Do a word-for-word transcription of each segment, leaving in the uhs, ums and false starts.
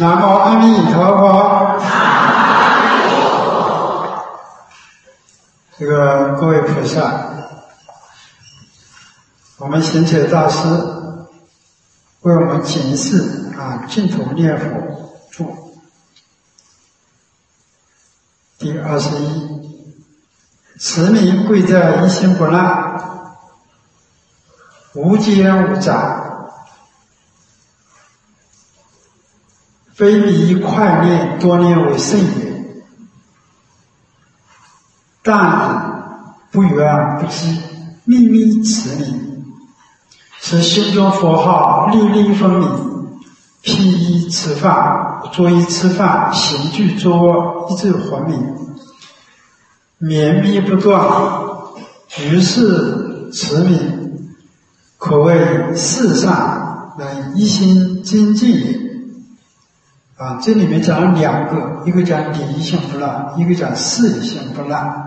南无阿弥陀佛。这个各位菩萨，我们贤者大师为我们解释啊净土念佛注第二十一，持名贵在一心不乱，无间无杂，非比快念多念为甚也。但不远不击，秘密持名，使心中佛号粒粒分明。披衣吃饭，坐衣吃饭，行具坐卧，一直还明，绵密不断。于是持名，可谓世上能一心精进也。啊，这里面讲了两个，一个讲理一心不乱，一个讲事一心不乱。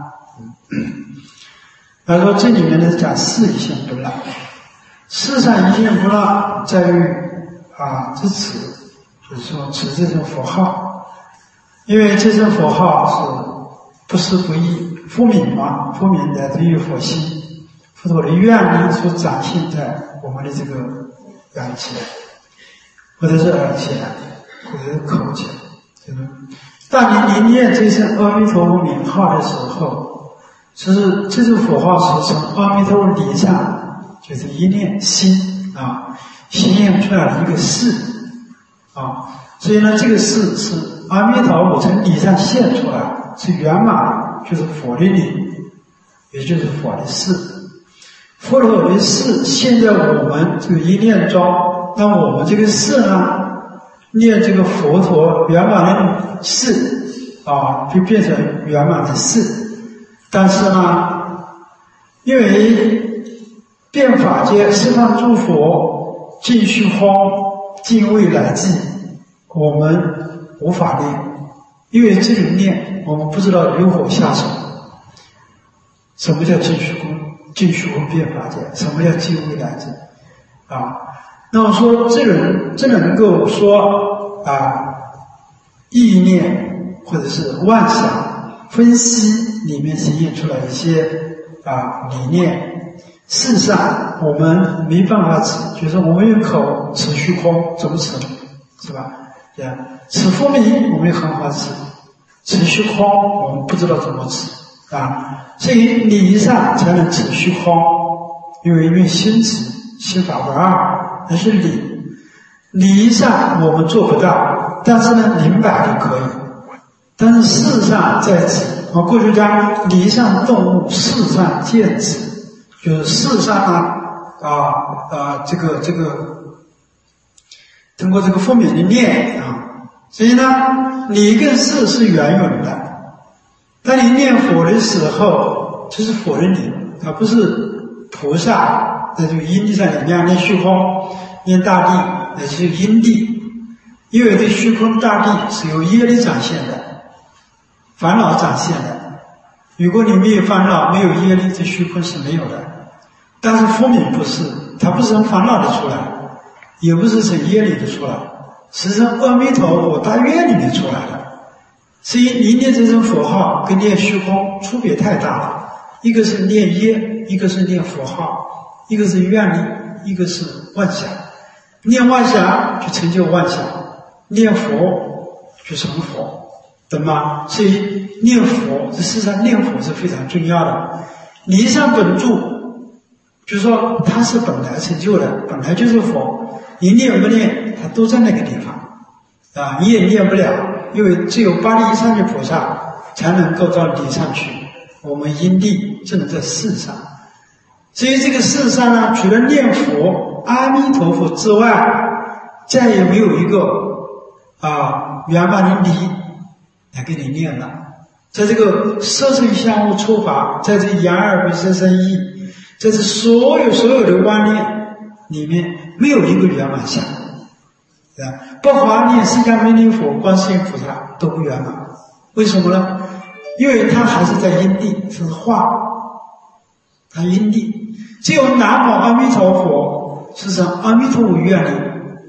他说这里面呢讲事一心不乱，世上一心不乱在于啊这持，就是说持这种佛号，因为这种佛号是不是不易，佛名嘛，佛名来自于佛心，佛陀的愿力所展现在我们的这个眼前，或者是耳前，或者是口前，这个当你念这声阿弥陀佛名号的时候，其实这种佛号是从阿弥陀佛理上，就是一念心啊，心念出来的一个事啊，所以呢，这个事是阿弥陀佛从理上现出来，是圆满，就是佛的理，也就是佛的事。佛陀的事现在我们这个一念中，那我们这个事呢？念这个佛陀圆满的事啊，就变成圆满的事。但是呢，因为变法界十方诸佛尽虚空尽未来际，我们无法念，因为这种念我们不知道如何下手。什么叫尽虚空？尽虚空变法界？什么叫尽未来际？啊？那么说，这人真的能够说啊，意念或者是妄想分析里面显现出来一些啊理念，事实上我们没办法持，就是我们用口持虚空怎么持，是吧？这样持佛名我们也很好持，持虚空我们不知道怎么持啊，所以理上才能持虚空，因为用心持，心法不二。那是理，理上我们做不到，但是呢，明白就可以。但是事上在此，我过去讲理上动物，事上见此，就是事上呢，啊啊，这个这个，通过这个分明的念啊，所以呢，理跟事是圆融的。当你念佛的时候，这是佛的理，而不是菩萨。在这个因地上你念念虚空，念大地，也是因地，因为这虚空大地是由业力展现的，烦恼展现的。如果你没有烦恼，没有业力，这虚空是没有的。但是佛名不是，它不是从烦恼里出来，也不是从业力里出来，是从阿弥陀佛大愿里面出来的。所以你念这种佛号跟念虚空区别太大了，一个是念业，一个是念佛号。一个是愿力，一个是妄想。念妄想就成就妄想，念佛就成佛，懂吗？所以念佛，这事实上念佛是非常重要的。离上本住，就是说它是本来成就的，本来就是佛。你念不念，它都在那个地方啊，你也念不了，因为只有八地以上的菩萨才能够到理上去，我们因地只能在事上。所以这个世上呢，除了念佛阿弥陀佛之外，再也没有一个啊圆满的理来给你念了。在这个色身相无处法，在这眼耳鼻舌身意，在这所有所有的观念里面，没有一个圆满相，对吧？包括念释迦牟尼佛、观世音菩萨都不圆满。为什么呢？因为它还是在因地，是化，它因地。只有南无阿弥陀佛是从阿弥陀佛愿力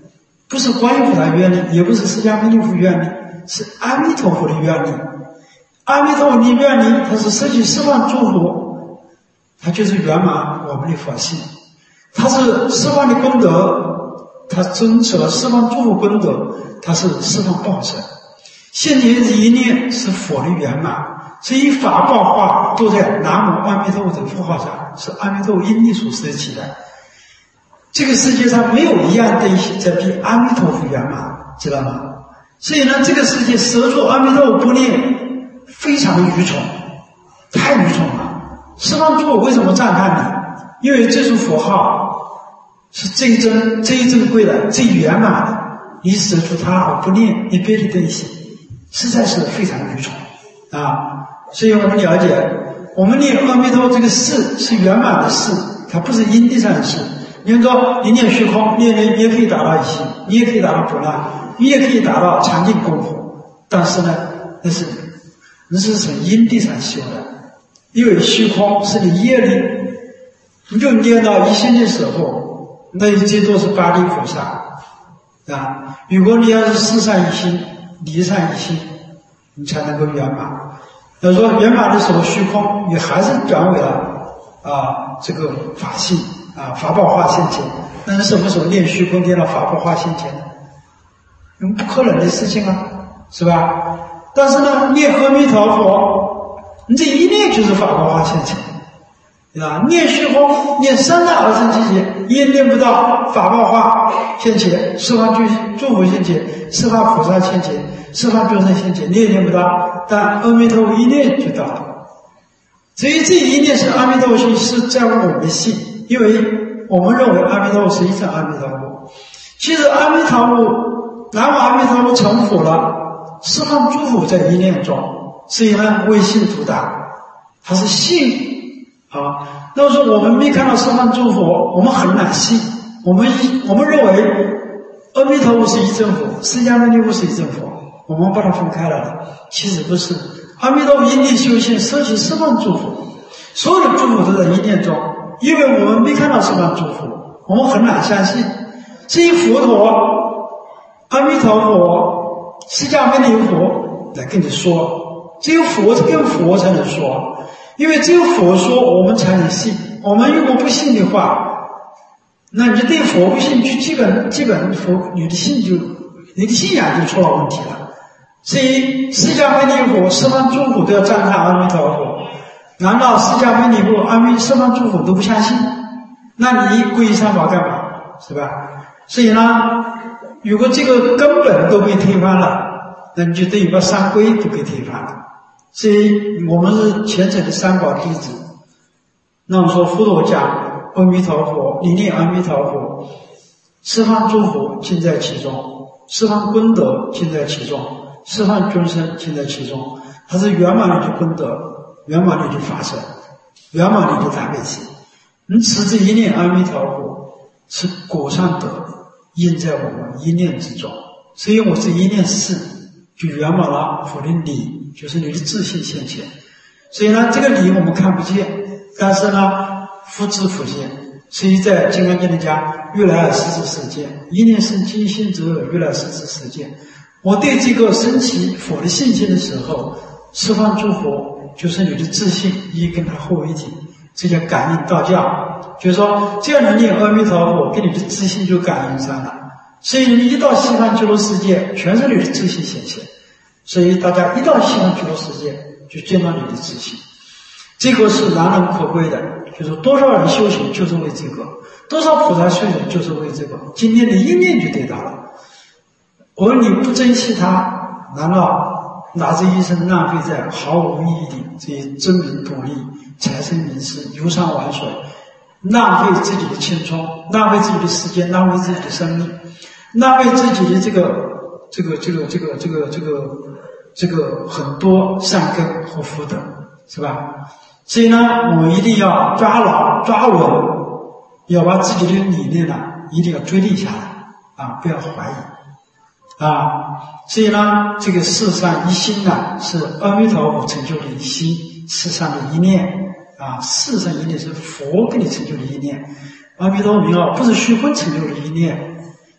不是观音菩萨愿力，也不是释迦牟尼佛愿力，是阿弥陀佛的愿力。阿弥陀佛的愿力，它是摄取十方诸佛，它就是圆满我们的佛性。它是十方的功德，它增持了十方诸佛功德，它是十方报身。现前这一念是佛的圆满，所以法报化都在南无阿弥陀佛的符号上，是阿弥陀佛因力所摄起的。这个世界上没有一样东西在比阿弥陀佛圆满，知道吗？所以呢，这个世界舍出阿弥陀佛不念，非常的愚蠢，太愚蠢了。十方诸佛为什么赞叹你？因为这束佛号是最珍、最珍贵的、最圆满的。你舍出它而不念你别的东西，实在是非常愚蠢啊！所以我们了解，我们念阿弥陀佛这个事是圆满的事，它不是因地上的事。你说你念虚空，念念你也可以达到一心，你也可以达到不乱，你也可以达到禅定功夫，但是呢，那是那是从因地上修的，因为虚空是你业力，你就念到一心的时候，那最多是八地菩萨啊。如果你要是事上一心，理上一心，你才能够圆满。要说圆满的时候，虚空你还是转为了啊这个法性。啊，法宝化现前，那是什么时候念虚空念到法宝化现前呢？嗯，不可能的事情啊，是吧？但是呢，念阿弥陀佛，你这一念就是法宝化现前，对吧？念虚空，念三大而生其劫，也念不到法宝化现前，十方诸诸佛现前，十方菩萨现前，十方众生现前，你也念不到。但阿弥陀佛一念就到了，所以这一念是阿弥陀佛心，是在乎我们的心。因为我们认为阿弥陀佛是一真阿弥陀佛，其实阿弥陀佛南无阿弥陀佛成佛了，十方诸佛在一念中，所以呢为信徒达，它是信啊。那么说我们没看到十方诸佛，我们很难信，我们我们认为阿弥陀佛是一真佛，释迦牟尼佛是一真佛，我们把它分开了，其实不是。阿弥陀佛因地修行，摄取十方诸佛，所有的诸佛都在一念中。因为我们没看到十方诸佛，我们很难相信。至于佛陀、阿弥陀佛、释迦牟尼佛来跟你说，只有佛跟佛才能说，因为只有佛说，我们才能信。我们如果不信的话，那你对佛不信，就基本基本佛你的信就你的信仰就出了问题了。所以释迦牟尼佛、十方诸佛都要赞叹阿弥陀佛。难道释迦牟尼佛、阿弥十方诸佛都不相信？那你皈依三宝干嘛？是吧？所以呢，如果这个根本都被推翻了，那你就等于把三皈都给推翻了。所以我们是虔诚的三宝弟子。那我说佛陀讲阿弥陀佛，你念阿弥陀佛，十方诸佛尽在其中，十方功德尽在其中，十方众生尽在其中，它是圆满的功德。圆满力的发生，圆满力的大悲心。你持之一念阿弥陀佛，是果上德印在我们一念之中。所以我是一念事，就圆满了佛的理，就是你的自信现前。所以呢，这个理我们看不见，但是呢，复知复见。所以在《金刚经》里讲，如来实知世界，一念生起心则如来实知世界。我对这个升起佛的信心的时候，十方诸佛就是你的自信一跟它合为一体，这叫感应道教。就是说，只要你念阿弥陀佛，跟你的自信就感应上了。所以你一到西方极乐世界，全是你的自信显现。所以大家一到西方极乐世界，就见到你的自信。这个是难能可贵的，就是多少人修行就是为这个，多少菩萨修行就是为这个。今天你一念就得到了，而你不珍惜它，难道拿这一生浪费在毫无意义的这些争名夺利、财生名食、游山玩水，浪费自己的青春，浪费自己的时间，浪费自己的生命，浪费自己的这个这个这个这个这个这个这个很多善根和福德，是吧？所以呢，我们一定要抓牢抓稳，要把自己的理念呢一定要追立下来啊，不要怀疑啊。所以呢，这个世上一心呢，是阿弥陀佛成就的一心，世上的一念啊，世上一念是佛给你成就的一念。阿弥陀佛名号不是虚空成就的一念，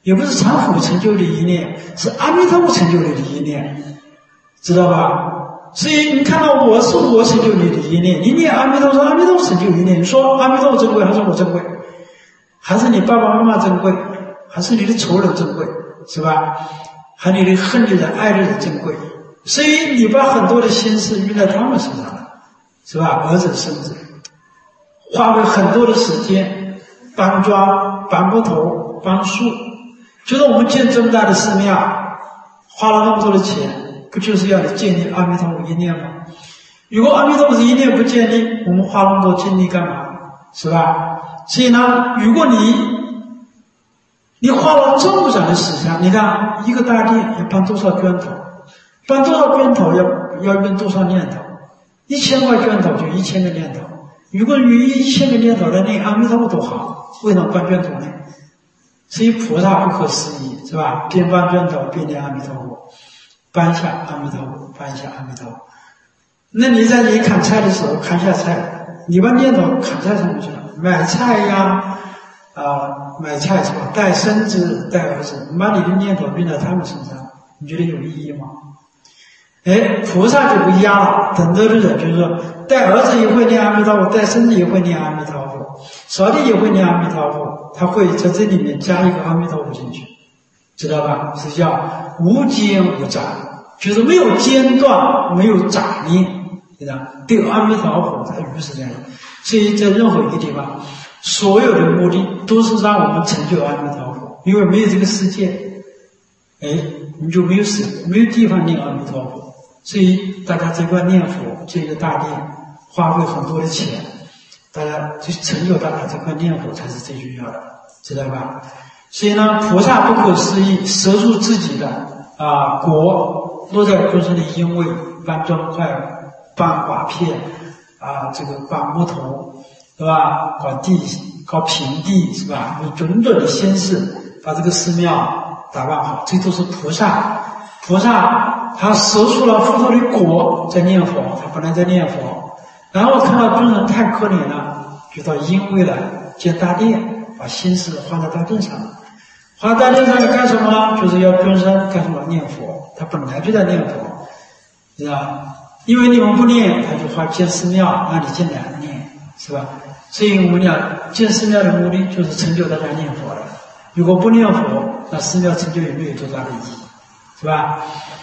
也不是常虎成就的一念，是阿弥陀佛成就你的一念，知道吧？所以你看到我是我成就你的一念，你念阿弥陀佛，阿弥陀佛成就一念，你说阿弥陀佛珍贵还是我珍贵？还是你爸爸妈妈珍贵？还是你的仇人珍贵？是吧？还是你的恨的人、爱的人珍贵？所以你把很多的心思用在他们身上了，是吧？儿子、孙子，花费很多的时间搬砖、搬木头、搬树，就是我们建这么大的寺庙，花了那么多的钱，不就是要你建立阿弥陀佛一念吗？如果阿弥陀佛一念不建立，我们花那么多精力干嘛？是吧？所以呢，如果你你花了这么长的时间，你看一个大殿要搬多少砖头，搬多少砖头要要用多少念头，一千块砖头就一千个念头。如果有一千个念头来念阿弥陀佛多好，为什么搬砖头呢？所以菩萨不可思议，是吧？边搬砖头边念阿弥陀佛，搬下阿弥陀佛，搬下阿弥陀佛。那你在你砍菜的时候砍下菜，你把念头砍菜上面去了，买菜呀，啊、呃，买菜是吧？带孙子带儿子，你把你的念头用在他们身上，你觉得有意义吗？哎，菩萨就不一样了，等得的人就是说，带儿子也会念阿弥陀佛，带孙子也会念阿弥陀佛，扫地也会念阿弥陀佛，他会在这里面加一个阿弥陀佛进去，知道吧？是叫无间无杂，就是没有间断，没有杂念，对吧？对阿弥陀佛，他如是这样。所以在任何一个地方，所有的目的都是让我们成就阿弥陀佛，因为没有这个世界，哎，你就没有死，没有地方念阿弥陀佛。所以大家这块念佛，这个大殿花费很多的钱，大家就成就大家这块念佛才是最重要的，知道吧？所以呢，菩萨不可思议，舍入自己的啊国，落在众生的因为，搬砖块、搬瓦片啊，这个搬木头，是吧？搞地、搞平地，是吧？用种种的心思把这个寺庙打扮好，这都是菩萨。菩萨他舍出了佛陀的果在念佛，他本来在念佛，然后看到众人太可怜了，就到因为了建大殿，把心思花在大殿上。花大殿上要干什么呢？就是要众生干什么？念佛。他本来就在念佛，是吧？因为你们不念，他就花建寺庙让你进来念，是吧？所以我们讲建寺庙的目的就是成就大家念佛的。如果不念佛，那寺庙成就也没有多大的意义，是吧？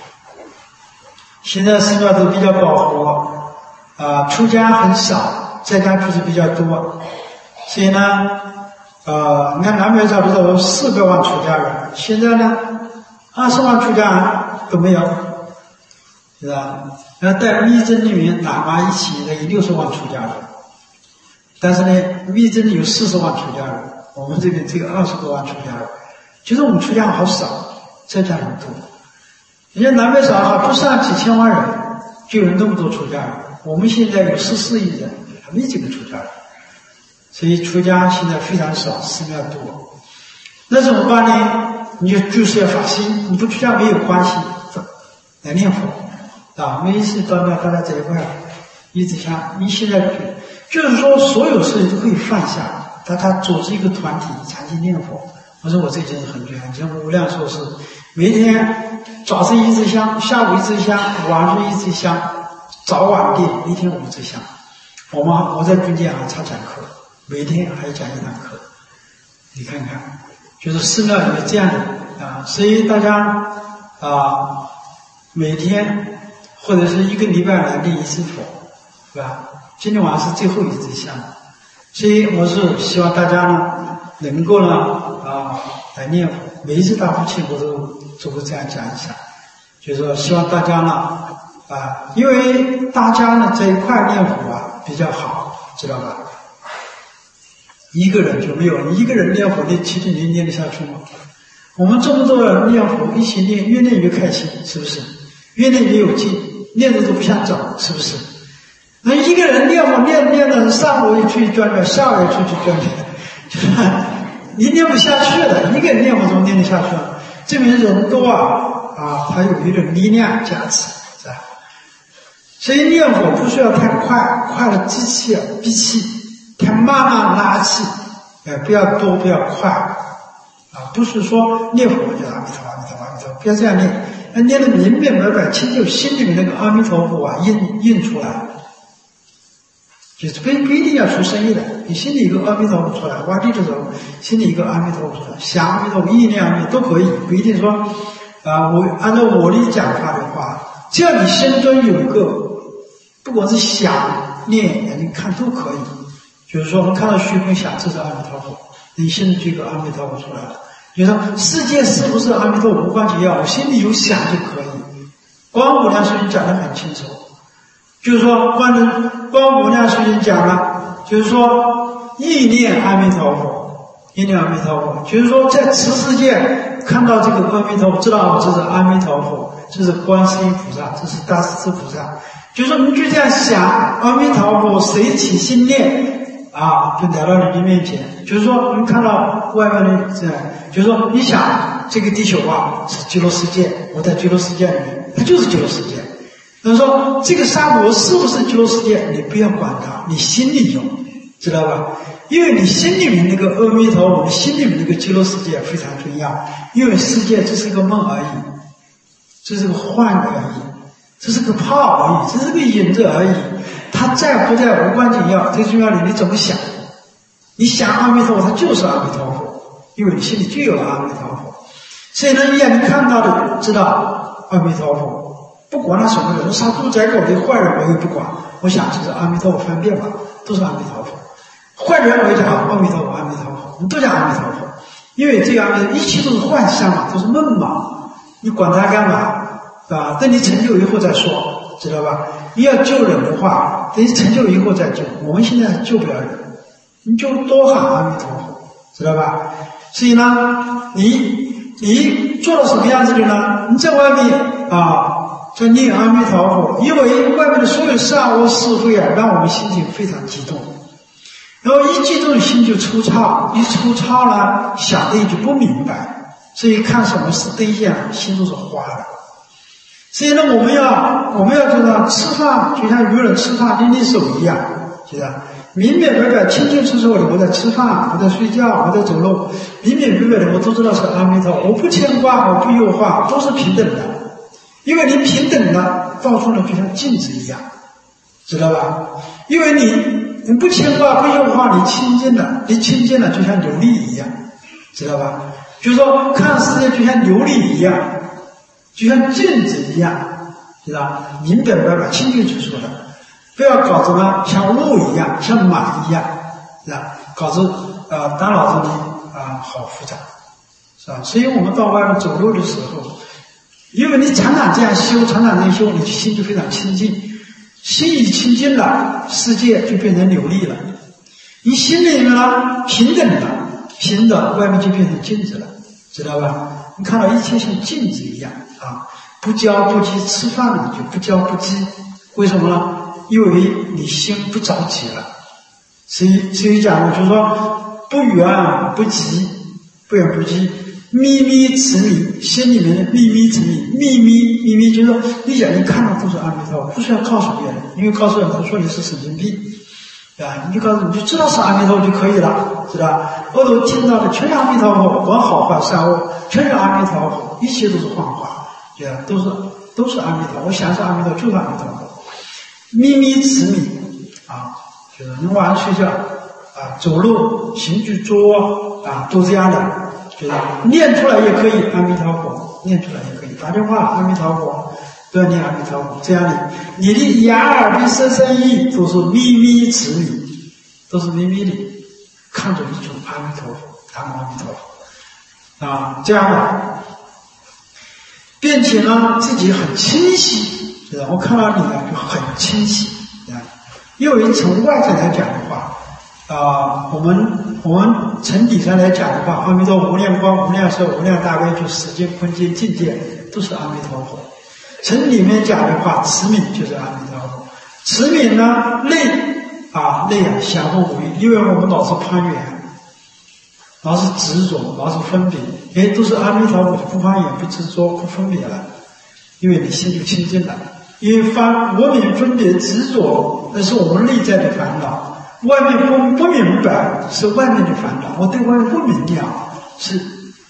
现在寺庙都比较饱和，啊、呃，出家很少，在家居士比较多，所以呢，呃，你看南北朝的时候四百万出家人，现在呢，二十万出家人都没有，是吧？然后在密宗里面喇嘛一起的有六十万出家人，但是呢，密宗有四十万出家人，我们这边只有二十多万出家人，就是我们出家人好少，在家人多。人家南北朝还不上几千万人，就有那么多出家人。我们现在有十四亿人，还没几个出家人，所以出家现在非常少，寺庙多。那怎么办呢？你就就是要发心，你不出家没有关系，来念佛啊！每一次到那大家在一块一直想，你现在就是说所有事情都可以放下，大家组织一个团体长期念佛。我说我这已经是很厉害，像无量寿是每天早上一支香，下午一支香，晚上一支香，早晚殿一天五支香。我们我在军界还常讲课，每天还要讲一堂课。你看看，就是寺庙里面这样的啊，所以大家啊，每天或者是一个礼拜来念一次佛，是吧？今天晚上是最后一支香，所以我是希望大家呢能够呢啊来念佛。每一次大佛庆我都都会这样讲一下，就是说希望大家呢啊，因为大家呢在一块念佛啊比较好，知道吧？一个人就没有，你一个人念佛念七天你念得下去吗？我们这么多人念佛一起念，越念越开心，是不是？越念越有劲，念的都不想走，是不是？那一个人念佛念念的上午也出去转转，下午也出去转转，就是你念不下去的，一个人念佛怎么念得下去了？证明人多啊啊，他有一种力量加持，是吧？所以念佛不需要太快，快了机器闭气，太慢了拉气，哎，不要多不要快啊， 不是说念佛就阿弥陀阿弥陀阿弥陀，不要这样念，要念得明明白白清楚，心里面那个阿弥陀佛啊印印出来。就是不不一定要出声音的，你心里一个阿弥陀佛出来，挖地的时候心里一个阿弥陀佛出来，想阿弥陀佛、意念阿弥陀佛都可以，不一定说啊、呃，我按照我的讲法的话，只要你心中有一个，不管是想念眼睛看都可以。就是说，我们看到虚空想，这是阿弥陀佛，你心里就有个阿弥陀佛出来了。就是说，世界是不是阿弥陀佛无关紧要，我心里有想就可以。光无量寿经讲得很清楚。就是说，观人光无量寿经讲了，就是说意念阿弥陀佛，意念阿弥陀佛，就是说在此世界看到这个阿弥陀佛，知道这是阿弥陀佛，这是观世音菩萨，这是大势至菩萨。就是说，你就这样想，阿弥陀佛，随起心念啊，就来到你的面前。就是说，你看到外面的这样，就是说，你想这个地球啊是极乐世界，我在极乐世界里面，它就是极乐世界。他说这个沙漠是不是极乐世界？你不要管它，你心里有，知道吧？因为你心里面那个阿弥陀佛，你心里面那个极乐世界非常重要。因为世界只是个梦而已，这是个幻而已，这是个泡而已，这是个影子而已。它在不在无关紧要，最重要的你怎么想？你想阿弥陀佛，它就是阿弥陀佛，因为你心里就有了阿弥陀佛。所以呢，眼睛看到的知道阿弥陀佛。不管他什么人，杀猪宰狗的坏人我也不管，我想就是阿弥陀佛方便吧，都是阿弥陀佛。坏人我也讲阿弥陀佛，阿弥陀佛，你都讲阿弥陀佛，因为这个阿弥陀佛一切都是幻象嘛，都是梦嘛，你管他干嘛？啊，等你成就以后再说，知道吧？你要救人的话，等你成就以后再救。我们现在救不了人，你就多喊阿弥陀佛，知道吧？所以呢，你你做了什么样子的呢？你在外面啊。在念阿弥陀佛，因为外面的所有善恶是非啊，让我们心情非常激动，然后一激动心就抽插，一抽插呢，想的也就不明白，所以看什么是对象，心都是花的。所以呢，我们要我们要知道，吃饭就像有人吃饭拎拎手一样，是吧？明明白白、清清楚楚的，我在吃饭，我在睡觉，我在走路，明明白白的，我都知道是阿弥陀佛，我不牵挂，我不忧患，都是平等的。因为你平等了，到处呢就像镜子一样，知道吧？因为你你不牵挂不忧患，你清净了，你清净了就像琉璃一样，知道吧？就是说看世界就像琉璃一样，就像镜子一样，知道明明白白、清清楚楚的，不要搞得呢像雾一样，像马一样，是吧？搞得呃大脑子里啊、呃、好复杂，是吧？所以我们到外面走路的时候。因为你常常这样修，常常这样修，你心就非常清净。心一清净了，世界就变成琉璃了。你心里面呢平等了，平等，外面就变成镜子了，知道吧？你看到一切像镜子一样啊，不骄不急，吃饭了就不骄不急。为什么呢？因为你心不着急了。所以，所以讲的就是说，不远不急，不远不急。秘密持迷，心里面的秘密持迷，秘密秘密就是说，你眼睛看到都是阿弥陀佛，不需要告诉别人，因为告诉人他说你是神经病，啊，你就告诉你就知道是阿弥陀佛就可以了，知道？耳朵听到的全是阿弥陀佛，管好坏善恶，全是阿弥陀佛，一切都是幻化，对吧？都是都是阿弥陀佛，我想是阿弥陀佛就是阿弥陀佛，秘密持迷啊，就是你晚上睡觉啊，走路行住坐卧啊，都这样的。就是念出来也可以，阿弥陀佛，念出来也可以，打电话阿弥陀佛，都要念阿弥陀佛，这样的，你的眼耳鼻舌身意都是秘密持迷，都是秘密的，看着一种阿弥陀佛，南无阿弥陀佛，啊，这样的，并且呢自己很清晰，是吧？我看到你呢就很清晰，啊，因为从外在来讲的话。啊、呃，我们我们从理上来讲的话，阿弥陀佛无量光、无量寿、无量大悲，就时间、空间、境界都是阿弥陀佛。从里面讲的话，持名就是阿弥陀佛。持名呢，内啊内啊相互无异，因为我们老是攀缘，老是执着，老是分别，哎，都是阿弥陀佛，不攀缘、不执着、不分别了，因为你心就清净了。因为翻我们分别执着，那是我们内在的烦恼。外面不不明白是外面的烦恼，我对外面不明了是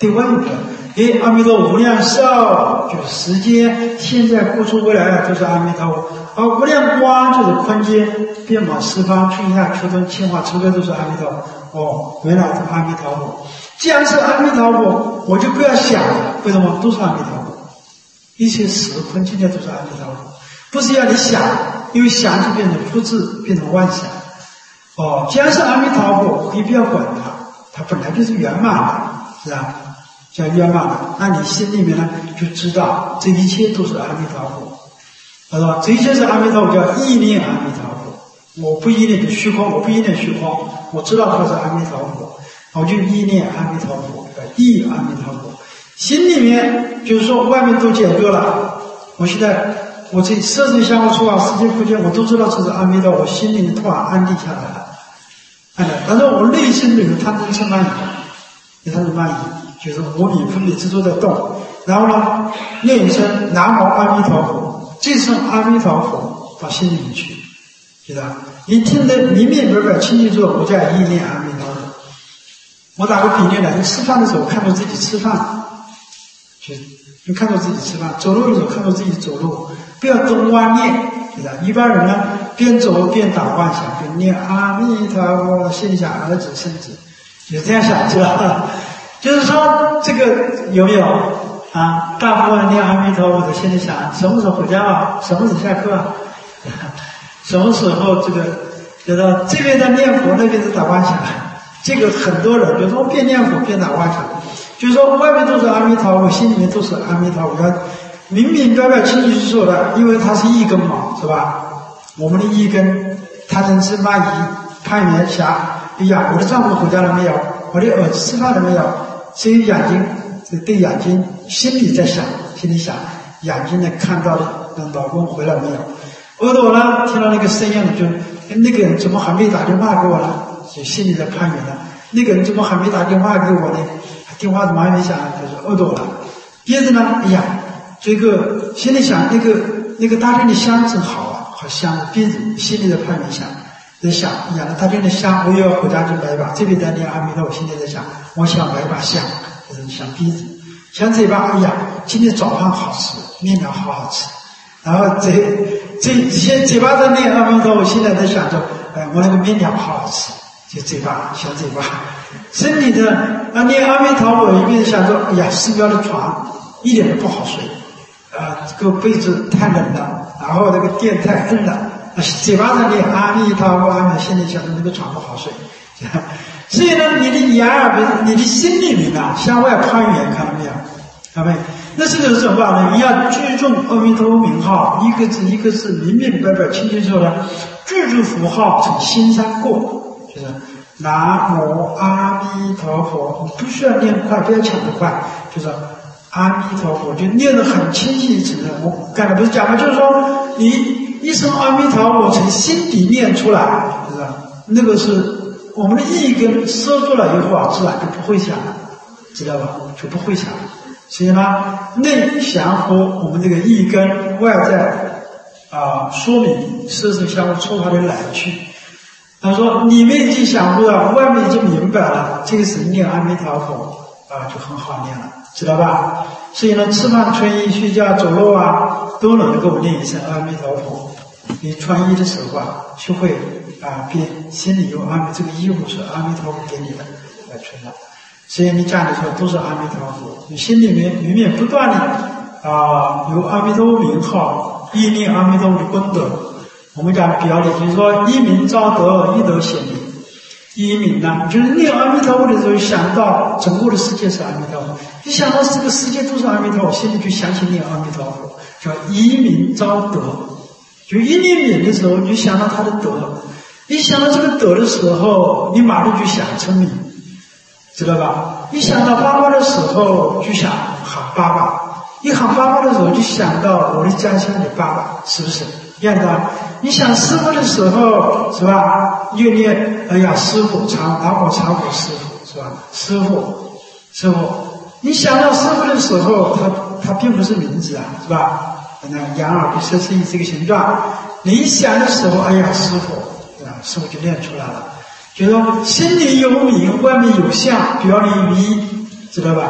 对外面不要。哎，阿弥陀无量寿就是时间，现在、过去、未来都是阿弥陀佛。而无量光就是空间，遍满十方，春夏秋冬，千花秋月都是阿弥陀佛。哦，原来是阿弥陀佛。既然是阿弥陀佛，我就不要想了，为什么？都是阿弥陀佛。一切时空境界都是阿弥陀佛，不是要你想，因为想就变成复制，变成妄想。哦，既然是阿弥陀佛，可以不要管它，它本来就是圆满的，是吧？叫圆满的，那你心里面呢就知道这一切都是阿弥陀佛，他说这一切是阿弥陀佛，叫意念阿弥陀佛。我不依念虚空，我不依念虚空，我知道它是阿弥陀佛，我就意念阿弥陀佛，意阿弥陀佛。心里面就是说外面都解决了，我现在我这色身香味触法世界空间我都知道这是阿弥陀佛，我心里面突然安定下来了，安定。但是我内心里面贪嗔痴慢疑，它是慢疑。就是无明分别执着在动，然后呢，念一声南无阿弥陀佛，这声阿弥陀佛到心里面去，知道？你听得明明白白、清清楚楚，不再意念阿弥陀佛。我打个比喻呢，你吃饭的时候看到自己吃饭，就你看到自己吃饭；走路的时候看到自己走路，不要东歪念，知道？一般人呢，边走边打妄想，边念阿弥陀佛，心里想儿子孙子，就是这样想，知道？就是说，这个有没有啊？大部分念阿弥陀佛的心里想，什么时候回家啊？什么时候下课啊？什么时候这个觉得这边在念佛，那边在打妄想？这个很多人就说边念佛边打妄想，就是说外面都是阿弥陀佛，心里面都是阿弥陀佛，明明白白、清清楚楚的，因为它是一根嘛，是吧？我们的一根贪嗔痴慢疑、攀缘想，哎呀，我的丈夫回家了没有？我的儿子吃饭了没有？所以眼睛对眼睛心里在想，心里想，眼睛呢看到了老公回来没有？耳朵呢听到那个声音就那个人怎么还没打电话给我呢？就心里在攀缘了。那个人怎么还没打电话给我呢？电话怎么还没响？就是耳朵了。接着呢，哎呀，这个心里想那个那个大殿的香真好啊，好香！鼻子心里在攀缘想。在想，养了大殿的香，我又要回家去买一把。这边在念阿弥陀佛，心里在想，我想买一把香，就是想鼻子，想嘴巴。哎呀，今天早饭好吃，面条好好吃。然后嘴嘴先嘴巴在念阿弥陀佛，心里在想着，哎，我那个面条好好吃，就嘴巴小嘴巴。身体的啊念阿弥陀佛，一边想着，哎呀，寺庙的床一点都不好睡，啊，这个被子太冷了，然后那个垫太硬了。嘴巴上念阿弥陀佛，阿弥，心里想着那个床不好睡，所以呢，你的眼耳，你的心里面啊，向外攀缘，看到没有？看到没有？那这个是什么呢？你要聚众阿弥陀佛名号，一个字一个字明明白白、清清楚楚的，句句符号从心上过，就是南无阿弥陀佛，你不需要念快，不要抢得快，就是阿弥陀佛，就念得很清晰直的。我刚才不是讲吗？就是说你。一声阿弥陀佛从心底念出来，是吧？那个是我们的意根收住了以后啊，自然就不会想了，知道吧？就不会想了。所以呢，内降和我们这个意根，外在啊说明色身相互触发的来去。他说里面已经想过了，外面已经明白了，这个时候念阿弥陀佛啊就很好念了，知道吧？所以呢，吃饭、穿衣、睡觉、走路啊，都能够念一声阿弥陀佛。你穿衣的时候啊，就会啊，边心里有阿弥，这个衣服是阿弥陀佛给你的来穿上。所以你讲的时候都是阿弥陀佛，你心里面里面不断的啊有阿弥陀佛名号，意念阿弥陀佛的功德。我们讲表里就是说，一名昭德，一德显明。一名呢，就是念阿弥陀佛的时候，想到整个的世界是阿弥陀佛，一想到这个世界都是阿弥陀佛，心里就想起念阿弥陀佛，叫一名昭德。就一念名的时候，你就想到他的德，一想到这个德的时候，你马上就想称名，知道吧？一想到爸爸的时候，就想喊爸爸，一喊爸爸的时候，就想到我的家乡的爸爸，是不是一样的？你想师父的时候，是吧？又念哎呀，师父常拿我常我师父，是吧？师父，师父，你想到师父的时候，他他并不是名字啊，是吧？那眼耳鼻舌身意这个形状，你一想的时候，哎呀，师父，啊，师父就念出来了。就说心里有名，外面有相，表里如一，知道吧？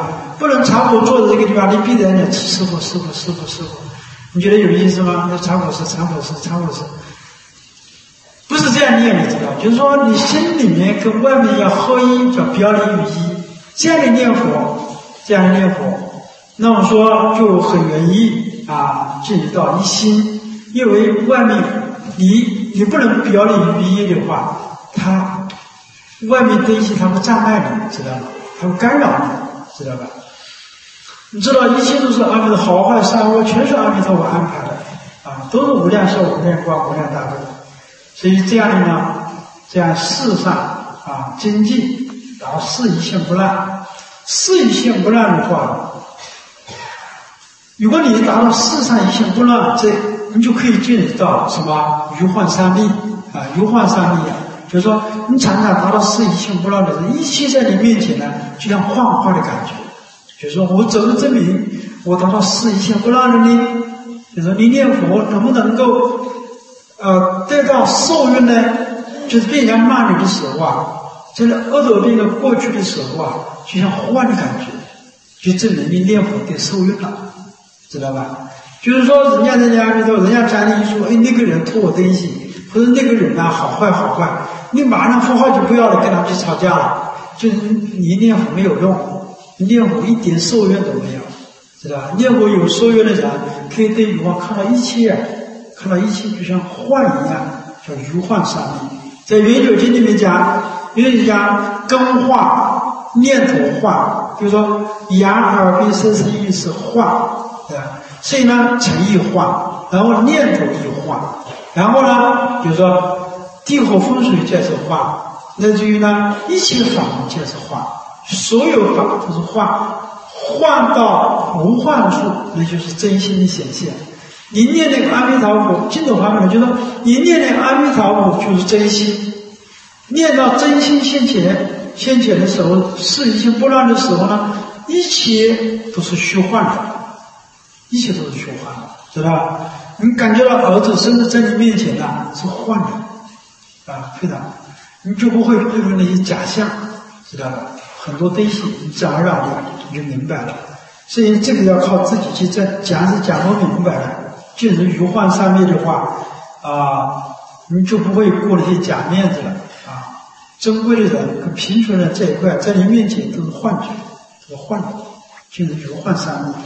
不能茶果坐在这个地方，你逼着人家师傅师傅师傅师傅，你觉得有意思吗？那茶果是茶果是茶果是，不是这样念，你知道？就是说你心里面跟外面要合一，叫表里如一。这样的念佛，这样的念佛，那我说就很容易啊进入到一心，因为外面你你不能表里如一的话，它外面的一些它会障碍你，知道吗？它会干扰你，知道吧？你知道一切都是阿弥陀好坏善恶，全是阿弥陀佛安排的啊，都是无量寿、无量光、无量大悲。所以这样的呢，这样世上啊精进，然后事一线不乱，事一线不乱的话，如果你达到世上一线不乱，这你就可以进入到什么如幻三昧啊，如幻三昧啊，就是说你常常达到事一线不乱的时候，一切在你面前呢，就像幻化的感觉。就是说我怎么证明我达到事一线不乱了呢？就是说你念佛能不能够呃得到受用呢？就是被人家骂你的时候啊，真的恶斗病的过去的时候啊，就像幻的感觉，就证明你念佛得受用了，知道吧？就是说人家在家里头，人家讲你一说，哎，那个人偷我东西，或者那个人啊好坏好坏，你马上符号就不要了，跟他去吵架了，就是你念佛没有用。念佛一点受用都没有，知道吧？念佛有受用的人，可以对如幻看到一切，看到一切就像幻一样，叫如幻三昧。在《圆九经》里面讲，圆九经讲根化、念头化，就是说眼、耳、鼻、舌、身、意是化，对吧？所以呢，诚意化，然后念头亦化，然后呢，就是说地火风水皆是化，乃至于呢，一切法门皆是化。所有法都是幻，幻到无幻处，那就是真心的显现。你念那个阿弥陀佛，净土方面就是说，你念那个阿弥陀佛就是真心，念到真心现前，现前的时候，事一心不乱的时候呢，一切都是虚幻的，一切都是虚幻的，知道吧？你感觉到儿子生的在你面前呢、啊、是幻的，啊，非常，你就不会坠入那些假象，知道吧？很多东西你自然而然的你就明白了，所以这个要靠自己去证。讲是讲不明白了，就是如幻三昧的话啊，你就不会过那些假面子了啊。珍贵的人跟贫穷人这一块，在你面前都是幻觉，都是幻觉，就是如幻三昧。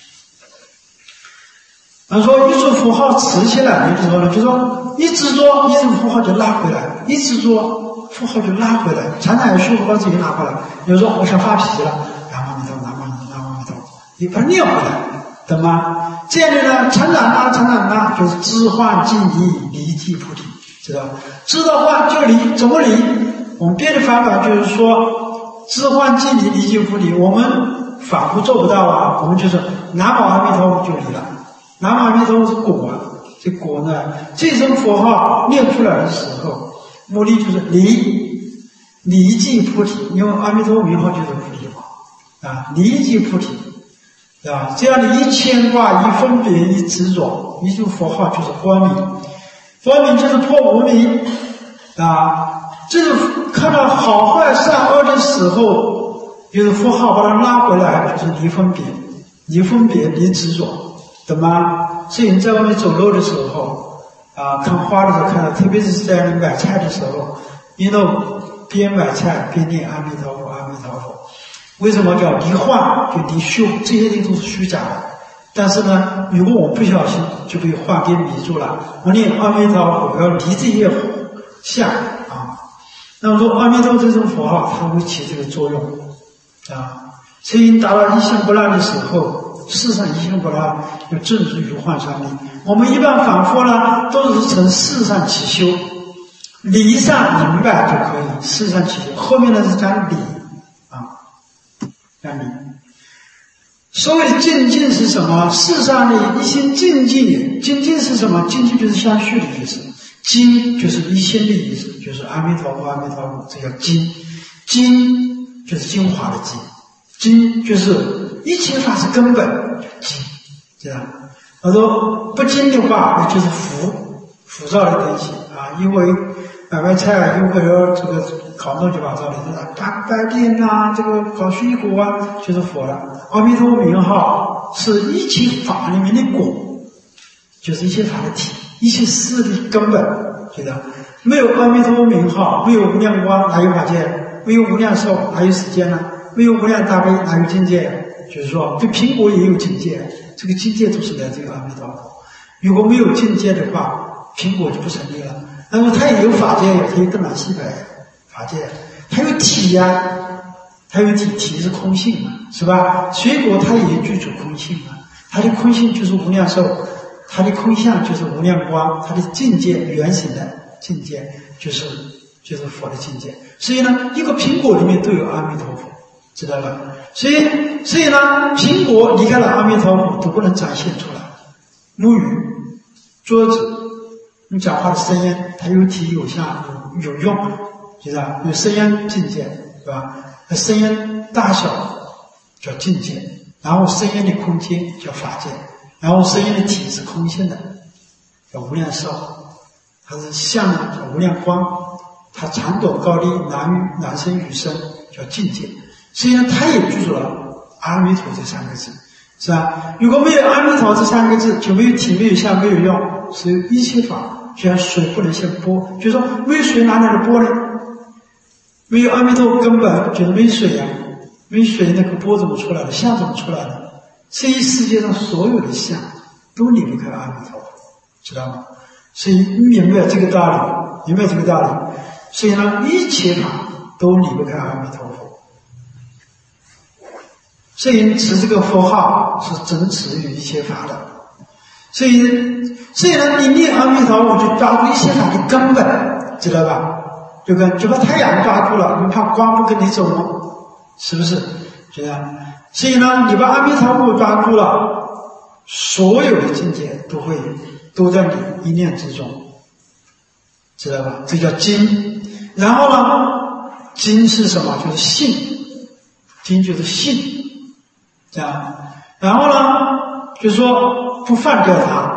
他说一组符号持起来，你知道了，就说一执着，一组符号就拉回来，一执着。符号就拉回来，常常有虚符号自己拉回来。比如说我想发脾了，南无阿弥陀，南无阿弥陀，南无阿弥陀，你把它念回来，懂吗？这样的呢，常常拉，常常拉，就是知幻即离，离即菩提，知道吧？知道幻就离，怎么离？我们别的方法就是说，知幻即离，离即菩提。我们反复做不到啊，我们就是南无阿弥陀佛就离了。南无阿弥陀佛是果啊，这果呢，这声佛号念出来的时候。目的就是离，离即菩提，因为阿弥陀佛名号就是菩提嘛，啊，离即菩提，啊，这样的一牵挂、一分别、一执着，一组佛号就是光明，光明就是破无明，啊，这个看到好坏善恶的时候，就是佛号把它拉回来，就是离分别，离分别、离执着，懂吗？所以你在外面走路的时候。啊，看花的时候看到，特别是在你买菜的时候，一路边买菜边念阿弥陀佛，阿弥陀佛。为什么叫离幻？就离虚，这些东西都是虚假的。但是呢，如果我不小心就被幻给迷住了，我念阿弥陀佛，我要离这些相啊。那么说阿弥陀这种佛号，它会起这个作用啊。所以达到一心不乱的时候。世上一心不乱，就正是如幻三昧。我们一般反复呢，都是从事上起修，理上明白就可以。事上起修，后面呢是讲理啊，讲理。所谓的精进是什么？世上的一心精进，精进是什么？精进就是相续的意思，精就是一心的意思，就是阿弥陀佛，阿弥陀佛，这叫精。精就是精华的精，精就是。一切法是根本，精，知道吗？他说不精的话，那就是浮浮躁的东西啊。因为买卖菜啊，有个要这个搞乱七八糟的，是吧？八百莲呐，这个搞水果啊，就是佛了。阿弥陀佛名号是一切法里面的果，就是一切法的体，一切事的根本，觉得没有阿弥陀佛名号，没有无量光，哪有法界？没有无量寿，哪有时间呢？没有无量大悲，哪有境界？就是说，对苹果也有境界，这个境界都是来自于阿弥陀佛。如果没有境界的话，苹果就不成立了。那么它也有法界，它有东南西北法界，它有体呀、啊，它有体，体是空性嘛，是吧？水果它也具足空性嘛，它的空性就是无量寿，它的空相就是无量光，它的境界原始的境界就是就是佛的境界。所以呢，一个苹果里面都有阿弥陀佛，知道吧？所以所以呢，苹果离开了阿弥陀佛都不能展现出来。木鱼、桌子。你讲话的声音，它有体有相有有用，知道吧？有声音境界，对吧？声音大小叫境界，然后声音的空间叫法界，然后声音的体是空性的，叫无量寿，它是相叫无量光，它长短高低男女男生女生叫境界，所以呢，它也具足了阿弥陀这三个字，是吧？如果没有阿弥陀这三个字，就没有体没有相没有用，所以一切法。就像水不能现波，就是说没有水哪来的波呢？没有阿弥陀佛根本就是没水呀、啊，没水那个波怎么出来的？相怎么出来的？所以世界上所有的相都离不开阿弥陀佛，知道吗？所以你明白这个道理，明白这个道理，所以呢，一切法都离不开阿弥陀佛。所以持这个佛号是真持于一切法的，所以。所以呢，你念阿弥陀佛就抓住一切法的根本，知道吧？就跟就把太阳抓住了，你怕光不跟你走吗？是不是？这样。所以呢，你把阿弥陀佛抓住了，所有的境界都会都在你一念之中，知道吧？这叫经。然后呢，经是什么？就是信，经就是信，这样。然后呢，就是说不放掉它。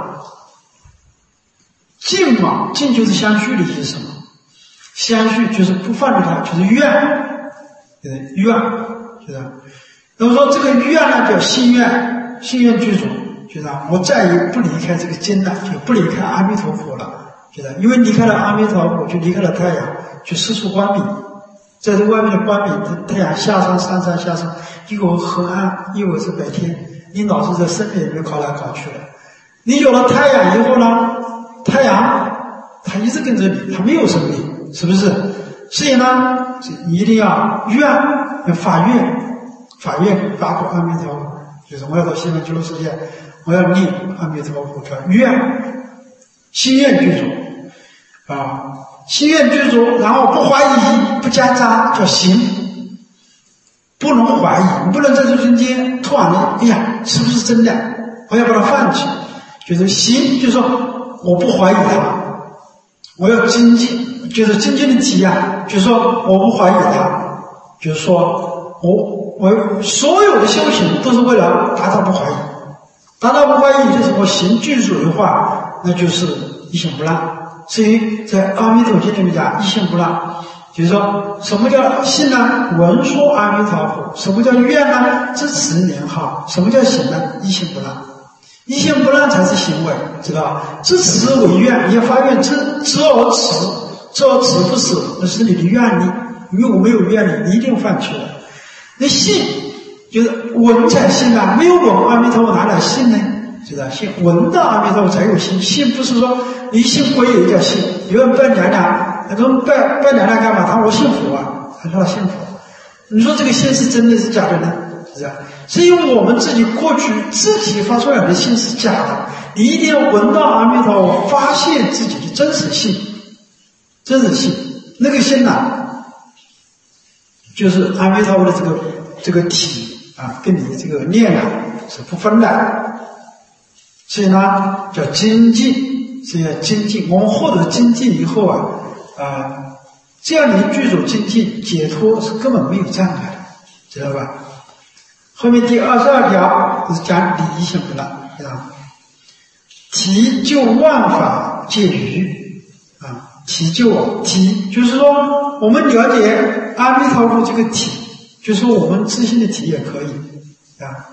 净嘛，净就是相续的意思是什么？相续就是不放着它，就是愿，对不对？愿，知道？那么说这个愿呢，叫心愿，心愿具足，知道？我再也不离开这个经了，就不离开阿弥陀佛了，知道？因为离开了阿弥陀佛，就离开了太阳，就四处光明，在这外面的光明，太阳下山，上山下山，一会儿黑暗，一会儿是白天，你老是在生命里面搞来搞去的。你有了太阳以后呢？太阳，它一直跟着你，它没有生命，是不是？所以呢，你一定要愿，要发愿，发愿发过阿弥陀佛，就是我要到西方极乐世界，我要念阿弥陀佛，叫愿，心愿具足啊，心愿具足，然后不怀疑，不夹杂，叫行，不能怀疑，你不能在这中间突然的，哎呀，是不是真的？我要把它放弃，就是行，就是说。我不怀疑他，我要精进，就是精进的体啊，就是说我不怀疑他，就是说我我所有的修行都是为了达到不怀疑，达到不怀疑就是我行具足的话，那就是一心不乱。所以在阿弥陀经里面讲一心不乱，就是说什么叫信呢？闻说阿弥陀佛。什么叫愿呢？支持年号。什么叫行呢？一心不乱。一心不乱才是行为，知道吧？知持为愿，你要发愿知知而持，知而持不死，那是你的愿力。如果没有愿力，你一定放弃了。那信就是闻才信啊，没有闻阿弥陀佛哪来信呢？知道信闻到阿弥陀佛才有信，信不是说一信归也叫信。有人拜娘娘，他说拜拜娘娘干嘛？他说我信佛啊，他说他信佛。你说这个信是真的是假的呢？是吧？是因为我们自己过去自己发出来的信是假的，你一定要闻到阿弥陀佛，发现自己的真实性，真实性那个心呢，就是阿弥陀佛的这个这个体啊，跟你这个念啊是不分的，所以呢叫精进，是要精进。我们获得精进以后啊啊，这样你具足精进，解脱是根本没有障碍的，知道吧？后面第二十二条是讲理一心不乱，啊，体就万法皆余啊， 体就啊，体就是说我们了解阿弥陀佛这个体，就是说我们自信的体也可以啊。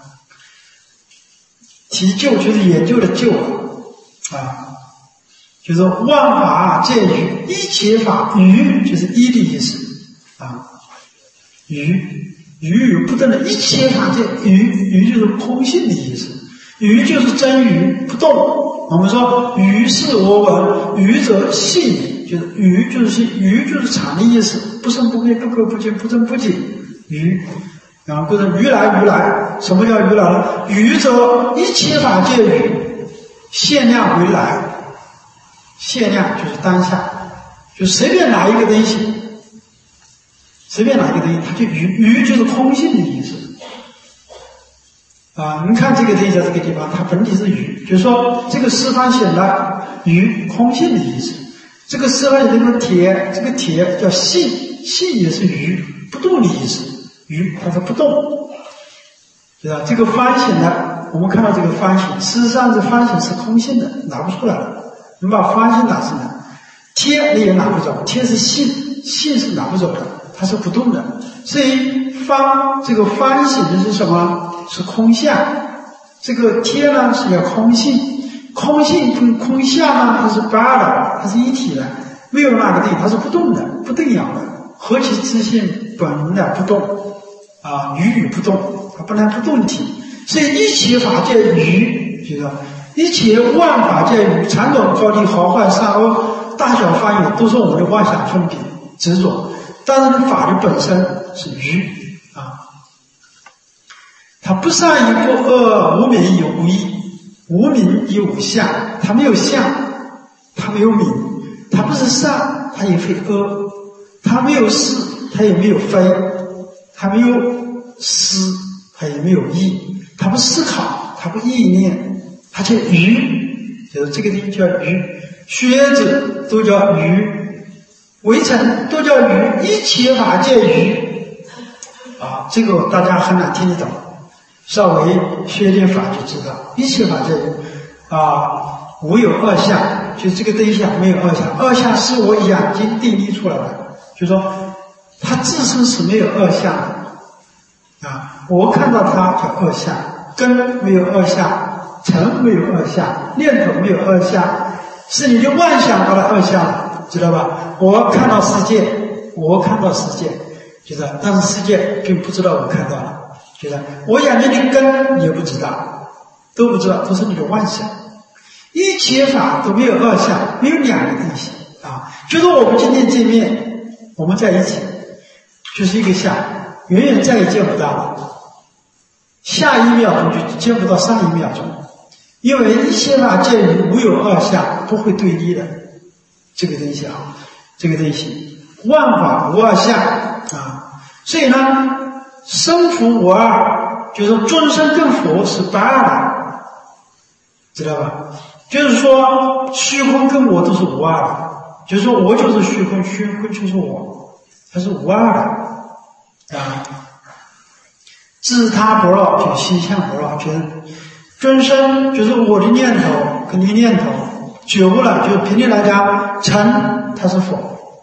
体就就是研究的就啊，啊，就是万法皆于一切法，于就是一的意思啊，于于有不等的一切法界，于于就是空性的意思，于就是真于不动。我们说于是我闻，于则性，就是于就是性，于就是常的意思，不生不灭，不垢不净，不增不减，于。然后或者于来于来，什么叫于来呢？于则一切法界于，限量为来，限量就是当下，就随便拿一个东西，随便拿一个东西，它就于于就是空性的意思。啊，你看这个东西在这个地方，它本体是于，就是说这个四方显的于空性的意思。这个四方显这个铁，这个铁叫性，性也是于不动的意思。于它是不动，对吧？这个方形呢，我们看到这个方形，事实上这方形是空性的，拿不出来的。你把方形拿出来，贴你也拿不走，贴是性，性是拿不走的，它是不动的。所以方这个方形的是什么？是空相。这个贴呢是叫空性，空性跟空相呢它是八的，它是一体的，没有那个地，它是不动的，不动摇的，何其自性本来不动。啊，于与不动，它本来不动体，所以一切法界于，就是一切万法界于，长短高低好坏善恶大小方圆，都是我们的妄想分别执着。但是法的本身是于啊，它不善亦不恶，无名亦无义，无名亦无相，它没有相，它没有名，它不是善，它也非恶，它没有是，它也没有非。他没有思，他也没有意，他不思考，他不意念，他叫于，就是这个地方叫于，学者都叫于，围城都叫于，一切法界于啊，这个大家很难听得懂，稍微学点法就知道，一切法界于啊，无有二相，就这个对象没有二相，二相是我眼睛定义出来的，就是说它自身是没有二相的啊，我看到它叫二相，根没有二相，尘没有二相，念头没有二相，是你的妄想把它二相了，知道吧？我看到世界，我看到世界，觉得，但是世界并不知道我看到了，觉得我眼睛的根也不知道，都不知道，都是你的妄想。一切法都没有二相，没有两个东西啊，就是我们今天见面，我们在一起。就是一个相，远远再也见不到了，下一秒钟就见不到上一秒钟，因为一切法界于无有二相，不会对立的这个东西啊，这个东西万法无二相啊，所以呢，生佛无二，就是众生跟佛是不二的，知道吧？就是说虚空跟我都是无二的，就是说我就是虚空，虚空就是我，它是无二的。啊，自他不绕，就心相不绕，就是尊生，就是我的念头跟你的念头觉悟了，就平均来讲，尘它是佛，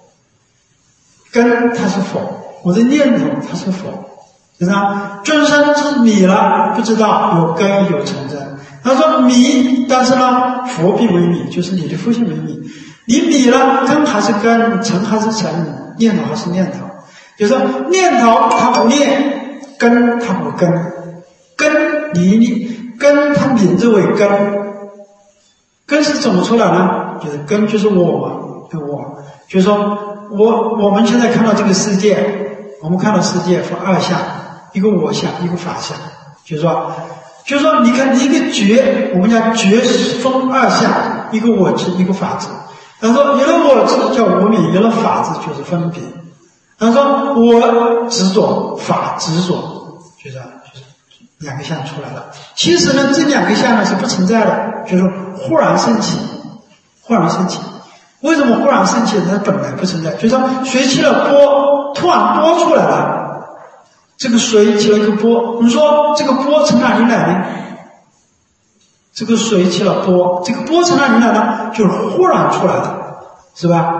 根它是佛，我的念头它是佛，就是啊，尊生是迷了，不知道有根有尘真。他说迷，但是呢，佛必为迷，就是你的父亲为迷，你迷了，根还是根，尘还是尘，念头还是念头。就是念头它不念，根它不根，根你你根它名字为根，根是怎么出来呢？就是根就是我嘛，就我，就是说我我们现在看到这个世界，我们看到世界分二相，一个我相，一个法相，就是说，就是说你看一个觉，我们讲觉分二相，一个我执，一个法执。他说有了我执叫无明，有了法执就是分别。他说我执着，法执着，就是就是两个相出来了。其实呢，这两个相呢是不存在的，就是忽然升起，忽然升起。为什么忽然升起？它本来不存在，就是说水起了波，突然波出来了。这个水起了一个波，你说这个波从哪里来呢？这个水起了波，这个波从哪里来呢？就是忽然出来的，是吧？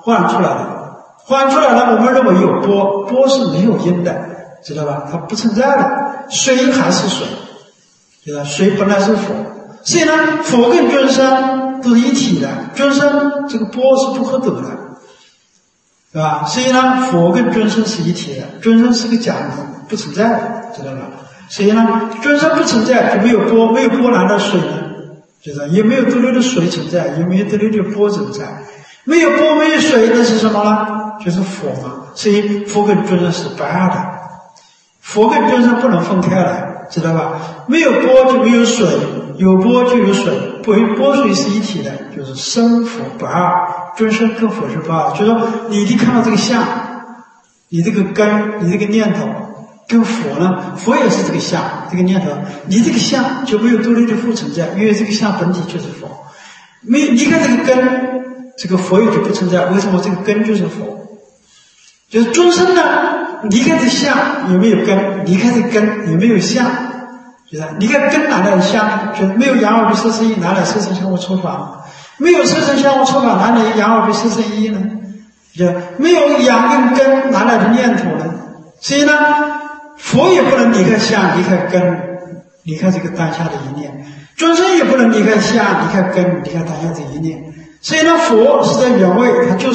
幻出来了，幻出来了，我们认为有波，波是没有因的，知道吧？它不存在的，水还是水，对吧？水本来是佛，所以呢，佛跟众生都是一体的，众生这个波是不可得的，对吧？所以呢，佛跟众生是一体的，众生是个假名，不存在的，知道吧？所以呢，众生不存在就没有波，没有波哪来水呢？知道？也没有得流的水存在，也没有得流的波存在。没有波没有水，那是什么呢？就是佛嘛。所以佛跟众生是不二的，佛跟众生不能分开来，知道吧？没有波就没有水，有波就有水，波波水是一体的，就是生佛不二，众生跟佛是不二。就是说，你一看到这个相，你这个根，你这个念头，跟佛呢，佛也是这个相，这个念头，你这个相就没有多余的佛存在，因为这个相本体就是佛，没有离开这个根。这个佛也就不存在，为什么这个根就是佛？就是众生呢，离开这相有没有根？离开这根有没有相？就是离开根哪来的相？就是没有眼耳鼻舌身意，哪来色声香味触法？没有色声香味触法，哪来眼耳鼻舌身意呢？就没有眼跟根，哪来的念头呢？所以呢，佛也不能离开相，离开根，离开这个当下的一念；众生也不能离开相，离开根，离开当下这一念。所以呢，佛是在原位，它就是，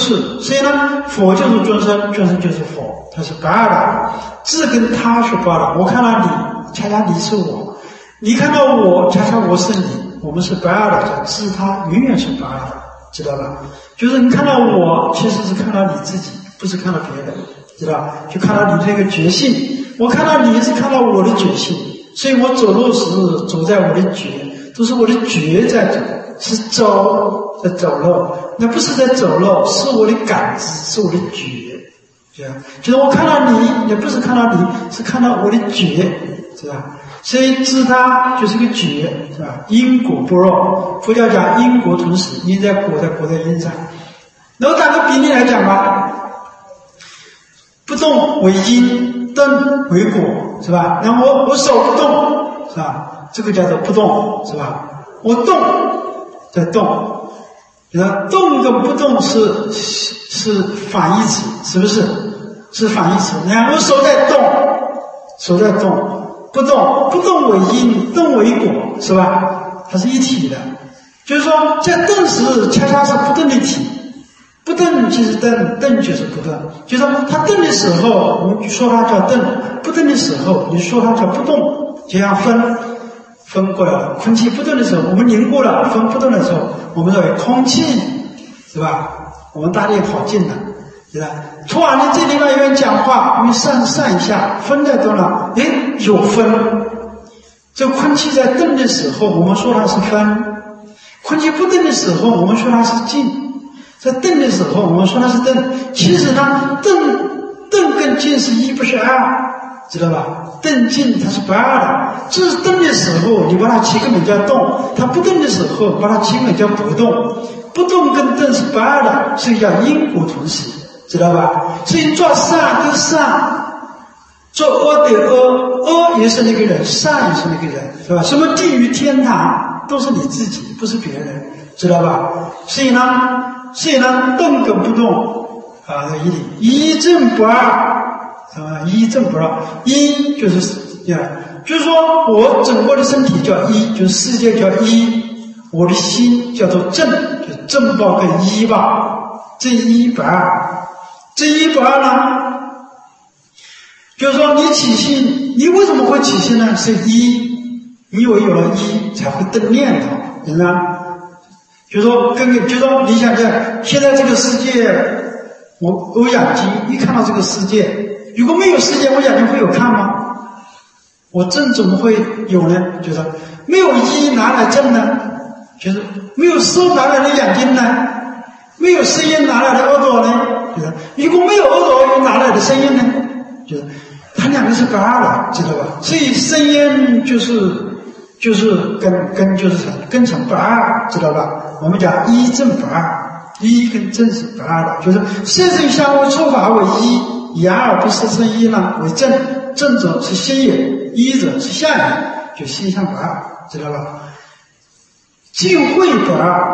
所以呢，佛就是众生，众生就是佛，它是不二的，自跟他是不二的。我看到你，恰恰你是我；你看到我，恰恰我是你，我们是不二的，自他永远是不二的，知道吧？就是你看到我，其实是看到你自己，不是看到别人，知道吧？就看到你这个觉性，我看到你是看到我的觉性，所以我走路时走在我的觉，都是我的觉在走。是走在走路，那不是在走路，是我的感知，是我的觉，对吧？就是我看到你，也不是看到你，是看到我的觉，是吧？所以知他就是个觉，是吧？因果不弱，佛教讲因果同时，因在果，在果在因上。那我打个比例来讲吧，不动为因，动为果，是吧？那我我手不动，是吧？这个叫做不动，是吧？我动。在动，你看动跟不动是是反义词，是不是？是反义词。两个手在动，手在动，不动，不动为因，动为果，是吧？它是一体的。就是说，在动时恰恰是不动的体，不动就是动，动就是不动。就是说，它动的时候，我们说它叫动；不动的时候，你说它叫不动，就像风。风过来了，空气不动的时候，我们凝固了；风不动的时候，我们认为空气，是吧？我们大力好近了，是吧？突然间这地方有人讲话，因为上上一下，风在动了，哎，有风。这空气在动的时候，我们说它是风；空气不动的时候，我们说它是静；在动的时候，我们说它是动。其实呢，动动跟静是一，不是二。知道吧？动静它是不二的，这是动的时候，你把它起个名叫动；它不动的时候，把它起个名叫不动。不动跟动是不二的，所以叫因果同时，知道吧？所以做善跟善，做恶的恶，恶也是那个人，善也是那个人，是吧？什么地狱天堂都是你自己，不是别人，知道吧？所以呢，所以呢，动跟不动啊，一理一正不二。啊，一正不二，一就是呀，就是说我整个的身体叫一，就是世界叫一，我的心叫做正，就是正报跟一报，这一不二，这一不二呢，就是说你起心，你为什么会起心呢？是一，因为有了一才会动念头，明白吗？就是说跟就是说你想想，现在这个世界，我我眼睛一看到这个世界。如果没有世界，我眼睛会有看吗？我正怎么会有呢？就是没有一哪来正呢？就是没有手哪来的眼睛呢？没有声音哪来的耳朵呢？就是如果没有耳朵，又哪来的声音呢？就是它两个是不二的，知道吧？所以声音就是就是跟跟就是跟成不二，知道吧？我们讲一正不二，一跟正是不二的，就是色声香味触法为一。眼耳鼻舌身意呢为正，正者是心也，一者是相也，就心相不二，知道吧？净慧不二，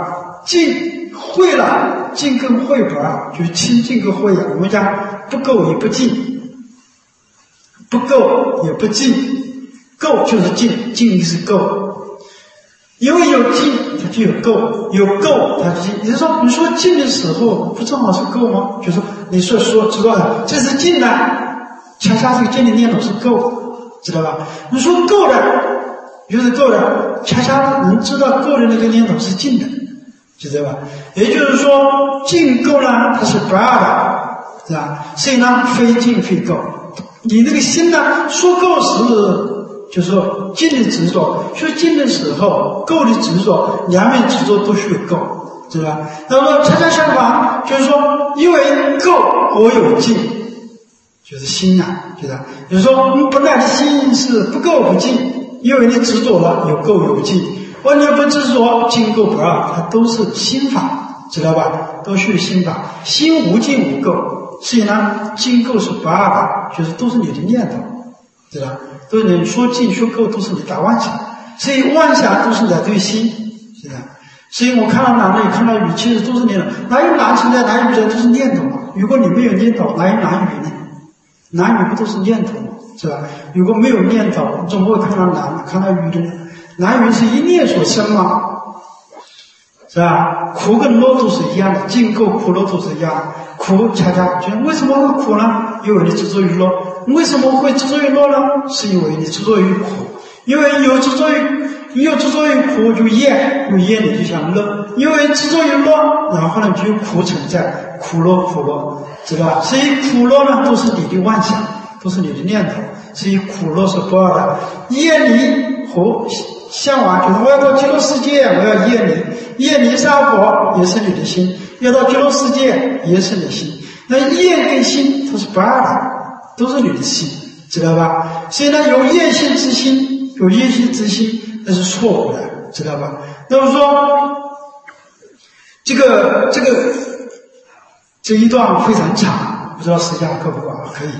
净会了，净跟会不二，就是清净跟会啊。我们讲不垢也不净，不垢也不净，垢就是净，净是垢。因为有净，它就有垢；有垢，它就净。也就是说，你说净的时候，不正好是垢吗？就是说，你说说知道的，这是净的，恰恰这个净的念头是垢，知道吧？你说垢的，就是垢的，恰恰能知道垢的那个念头是净的，知道吧？也就是说，净垢呢，它是不二的，是吧？所以呢，非净非垢。你那个心呢，说垢是。就是说净的执着，说净的时候，垢的执着，两面执着都是有垢，知道吧？那么恰恰相反，就是说，因为垢我有净，就是心啊，知道吧？就是说，我们本来的心是不垢不净，因为你执着了，有垢有净；完全不执着，净垢不二，它都是心法，知道吧？都是心法，心无净无垢，所以呢，净垢是不二的，就是都是你的念头，知道吧？都是你说净说垢都是你打妄想，所以妄想都是来对心，是吧？所以我看到男的，看到语，其实都是念头。哪有男存在，哪有女存在，都是念头嘛。如果你没有念头，哪有男语呢？男语不都是念头嘛，是吧？如果没有念头，总不会看到男看到语的。男语是一念所生嘛，是吧？苦跟乐都是一样的，净垢苦乐都是一样的。苦恰恰就为什么会苦呢？因为你执着于乐。为什么会执着于乐呢？是因为你执着于苦，因为有执着于你有执着于苦就厌，有厌你就想乐，因为执着于乐，然后呢就有苦存在，苦乐苦乐，知道吧？所以苦乐呢都是你的妄想，都是你的念头，所以苦乐是不二的。厌离和向往，就是我要到极乐世界，我要厌离，厌离杀佛也是你的心，要到极乐世界也是你的心。那厌跟心它是不二的。都是你的心，知道吧？所以呢，有厌心之心，有厌心之心，那是错误的，知道吧？那么说，这个这个这一段非常长，不知道时间够不够？可以。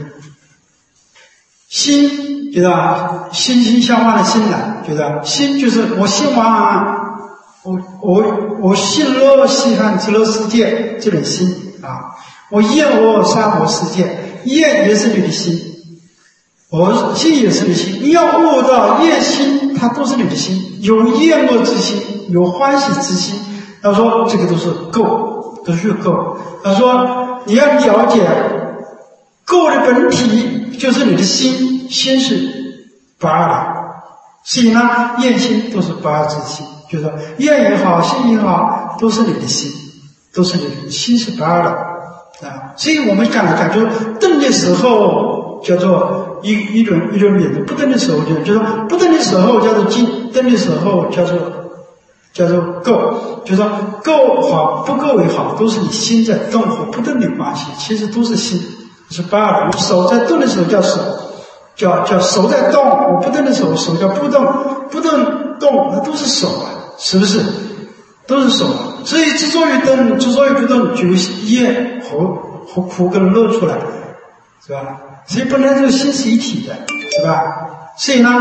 心，觉得心心相望的心呢，觉得心就是我心望，我我我信乐西汉极乐世界这种心啊，我厌恶杀佛世界。厌也是你的心，我心也是你的心。你要悟到厌心，它都是你的心，有厌恶之心，有欢喜之心。他说这个都是垢，都是垢。他说你要了解垢的本体就是你的心，心是不二的。所以呢，厌心都是不二之心，就是说厌也好，心也好，都是你的心，都是你的心是不二的。啊，所以我们讲来讲，就是动的时候叫做一一种一种名字，不动的时候就就是不动的时候叫做静，动的时候叫做叫做垢，就是说垢好不垢也好，都是你心在动和不动的关系，其实都是心，是不二的。手在动的时候叫手，叫叫手在动；我不动的时候手叫不动，不动动那都是手啊，是不是？都是手啊。所以执着于动，执着于不动，就厌和和苦跟乐出来，是吧？所以本来这个心是一体的，是吧？所以呢，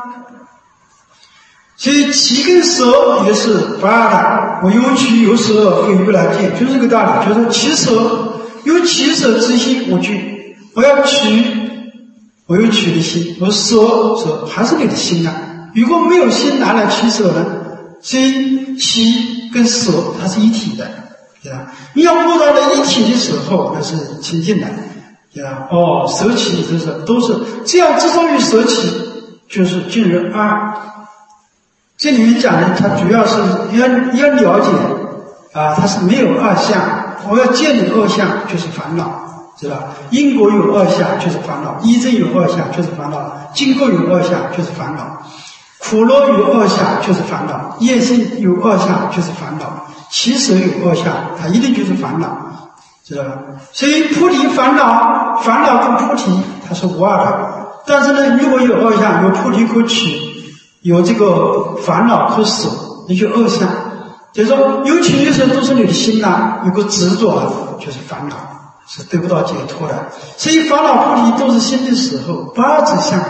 所以气跟舌也是不二的。我有气有舌，非不来见，就是这个道理。就是气舌有气舌之心，我去，我要取，我有取的心，我舌舌还是你的心啊。如果没有心，哪来气舌呢？所以气跟舌它是一体的，对吧？你要悟到了一体的时候，那是清净的，对吧？哦，舍起就是都是这样，执着于舍起，就是进入二。这里面讲的，它主要是要要了解啊，它是没有二相。我要见你二相，就是烦恼，知道吧？因果有二相，就是烦恼；依正有二相，就是烦恼；经过有二相，就是烦恼。苦乐有二相就是烦恼，厌心有二相就是烦恼，其实有二相，它一定就是烦恼，知道吧？所以菩提烦恼，烦恼跟菩提它是无二的。但是呢，如果有二相，有菩提可取，有这个烦恼可舍，那就二相。就是说，有取有舍都是你的心呐、啊，有个执着啊，就是烦恼，是得不到解脱的。所以烦恼菩提都是心的时候，不二之相。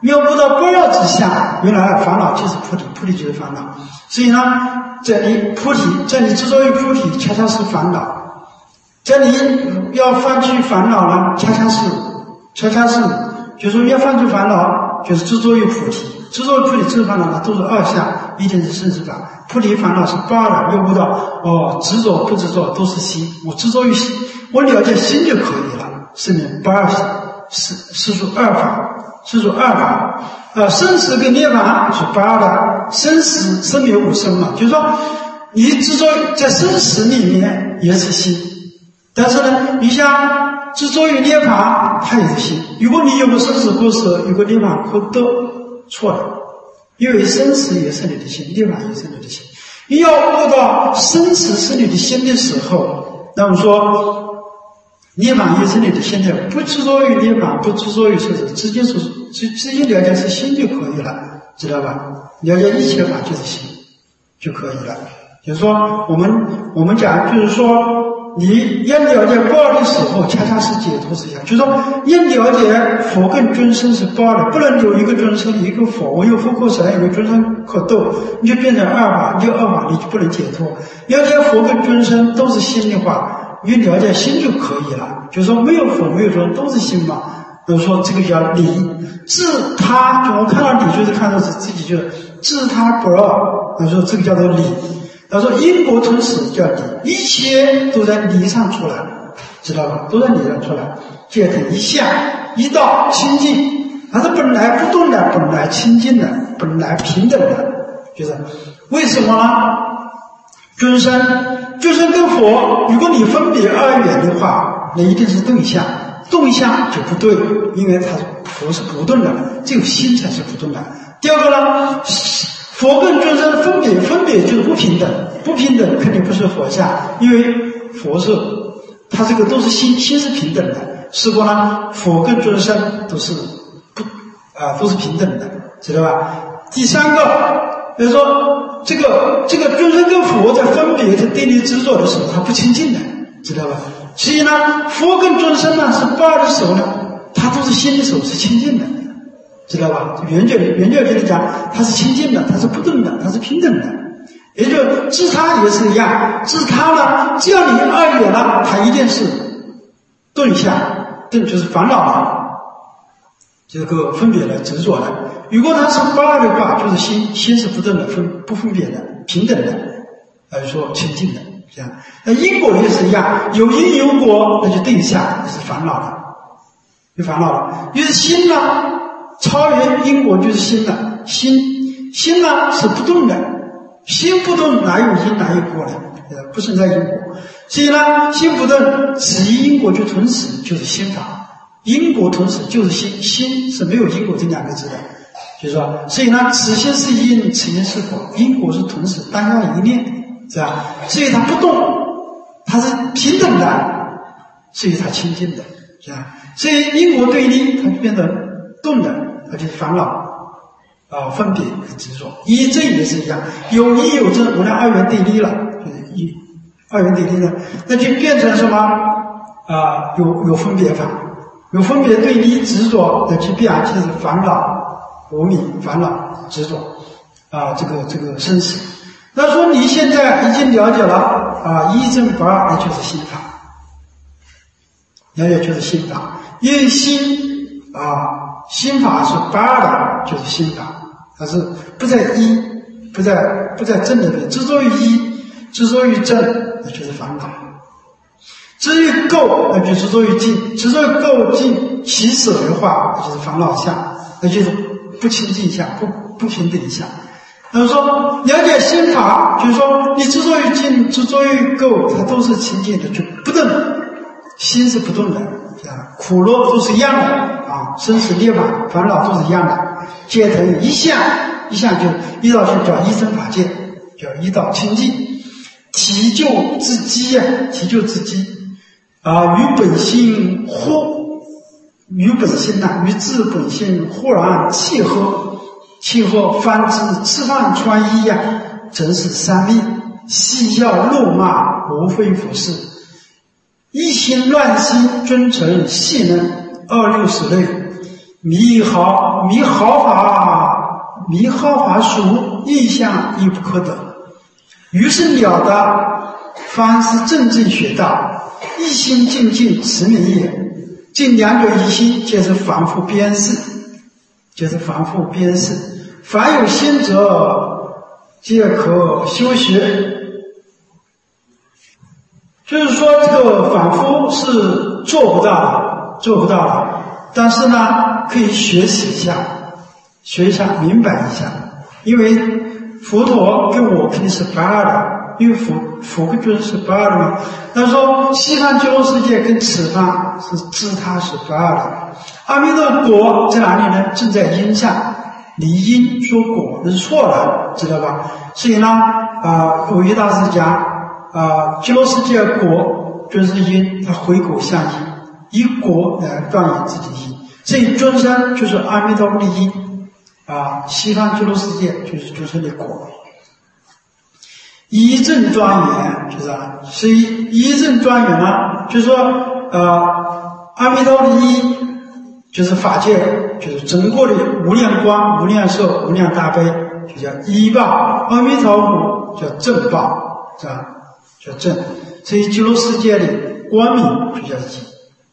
没有悟到般若之相，原来烦恼就是菩提，菩提就是烦恼。所以呢，这里菩提，这里执着于菩提，恰恰是烦恼。这里要放弃烦恼呢，恰恰是，恰恰是，就是说要放弃烦恼，就是执着于菩提。执着于菩提，这烦恼呢都是二相，一定是生死法。菩提烦恼是八的，又悟到哦，执着不执着都是心，我执着于心，我了解心就可以了。是名八二是是属二法，是属二法。呃，生死跟涅槃是八的，生死生灭无生嘛，就是说你执着在生死里面也是心，但是呢，你像执着于涅槃，它也是心。如果你有个生死过失，有个涅槃可都错了，因为生死也是你的心，涅槃也是你的心。你要悟到生死是你的心的时候，那么说涅槃也是你的心的，不执着于涅槃，不执着于生死，直接是直直接了解是心就可以了，知道吧？了解一切法就是心就可以了。就是说，我们我们讲，就是说，你要了解报的时候，恰恰是解脱思想。就是说，要了解佛跟众生是报的，不能有一个众生一个佛，我有佛可成，有个众生可斗，你就变成二法，你就二法，你就不能解脱。了解佛跟众生都是心的话，你了解心就可以了。就是说，没有佛没有众都是心嘛。比如说，这个叫理，自他，就我看到理就是看到是自己就自他不二，他说这个叫做理。他说因果同时叫理，一切都在理上出来，知道吧？都在理上出来，皆成一相，一道清净，它是本来不动的，本来清净的，本来平等的。就是为什么呢？众生，众生跟佛，如果你分别二元的话，那一定是动相，动相就不对，因为它佛是不动的，只有心才是不动的。第二个呢？佛跟众生分别，分别就是不平等，不平等肯定不是佛相，因为佛是，他这个都是心，心是平等的。是过呢，佛跟众生都是不啊、呃，都是平等的，知道吧？第三个，比如说这个这个众生跟佛在分别在对立执着的时候，他不清净的，知道吧？所以呢，佛跟众生呢是不二的时候呢，他都是心的时候是清净的。知道吧？圆觉圆觉跟你讲，它是清净的，它是不动的，它是平等的。也就自他也是一样，自他呢，只要你二元了，它一定是顿下，顿就是烦恼的，这个分别的执着的。如果它是不二的话，就是心心是不动的，分不分别的，平等的，还是说清净的，这样。那因果也是一样，有因有果，那就顿下，就是烦恼的，就烦恼了。于是心呢？超越因果就是心了，心心呢是不动的，心不动哪有因哪有果呢？呃，不存在因果。所以呢，心不动，此一因果就同时就是心法，因果同时就是心，心是没有因果这两个字的，就是说，所以呢，此心是因，此因是果，因果是同时当下一念，是吧？所以它不动，它是平等的，所以它清净的，是吧？所以因果对立，它就变成动的。那就是烦恼啊、呃，分别和执着。一正也是一样，有一有正，我俩二元对立了，就是一二元对立呢，那就变成什么啊、呃？有有分别法，有分别对立执着，那就变就是烦恼、无明、烦恼、执着啊、呃，这个这个生死。那说你现在已经了解了啊，一正不二，那就是心法，了解就是心法，因为心啊。心法是不二的，就是心法，它是不在一，不在不在正那边，执着于一，执着于正，那就是烦恼；执着于垢，那就执着于净，执着于垢净起舍的话，那就是烦恼相，那就是不清净相，不不平等相。那么说了解心法，就是说你执着于净，执着于垢，它都是清净的，就不动，心是不动的，啊，苦乐都是一样的。啊，生死涅槃烦恼都是一样的，皆成一相，一相就一道就叫一真法界，叫一道清净，体就自机啊，体就自机啊，与本性互，与本性呐、啊，与自本性忽然契合，契合方知吃饭穿衣呀、啊，真是三密，嬉笑怒骂无非佛事，一心乱心尊成细能。二六十类， 迷毫迷毫法，迷毫法属意象亦不可得。于是了的，凡是真正学道，一心精进持名也。尽两者一心，皆是反复鞭示，皆是反复鞭示。凡有心者，皆可修学。就是说，这个反复是做不到的，做不到的。但是呢，可以学习一下，学一下，明白一下。因为佛陀跟我肯定是不二的，因为佛佛跟尊是不二的嘛。他说西方极乐世界跟此方是自他是不二的。阿弥陀果在哪里呢？正在因上，离因说果那是错了，知道吧？所以呢，啊、呃，维大师讲啊，极乐世界果就是因，它回果向因，以果来断言自己的因。所以尊生就是阿弥陀佛的因啊，西方极乐世界就是尊生的果。一正庄严就是啊，所以一正庄严呢，就是说呃，阿弥陀佛的一就是法界，就是整个的无量光、无量寿、无量大悲，就叫一报；阿弥陀佛叫正报，是吧？叫正。所以极乐世界的光明就叫一。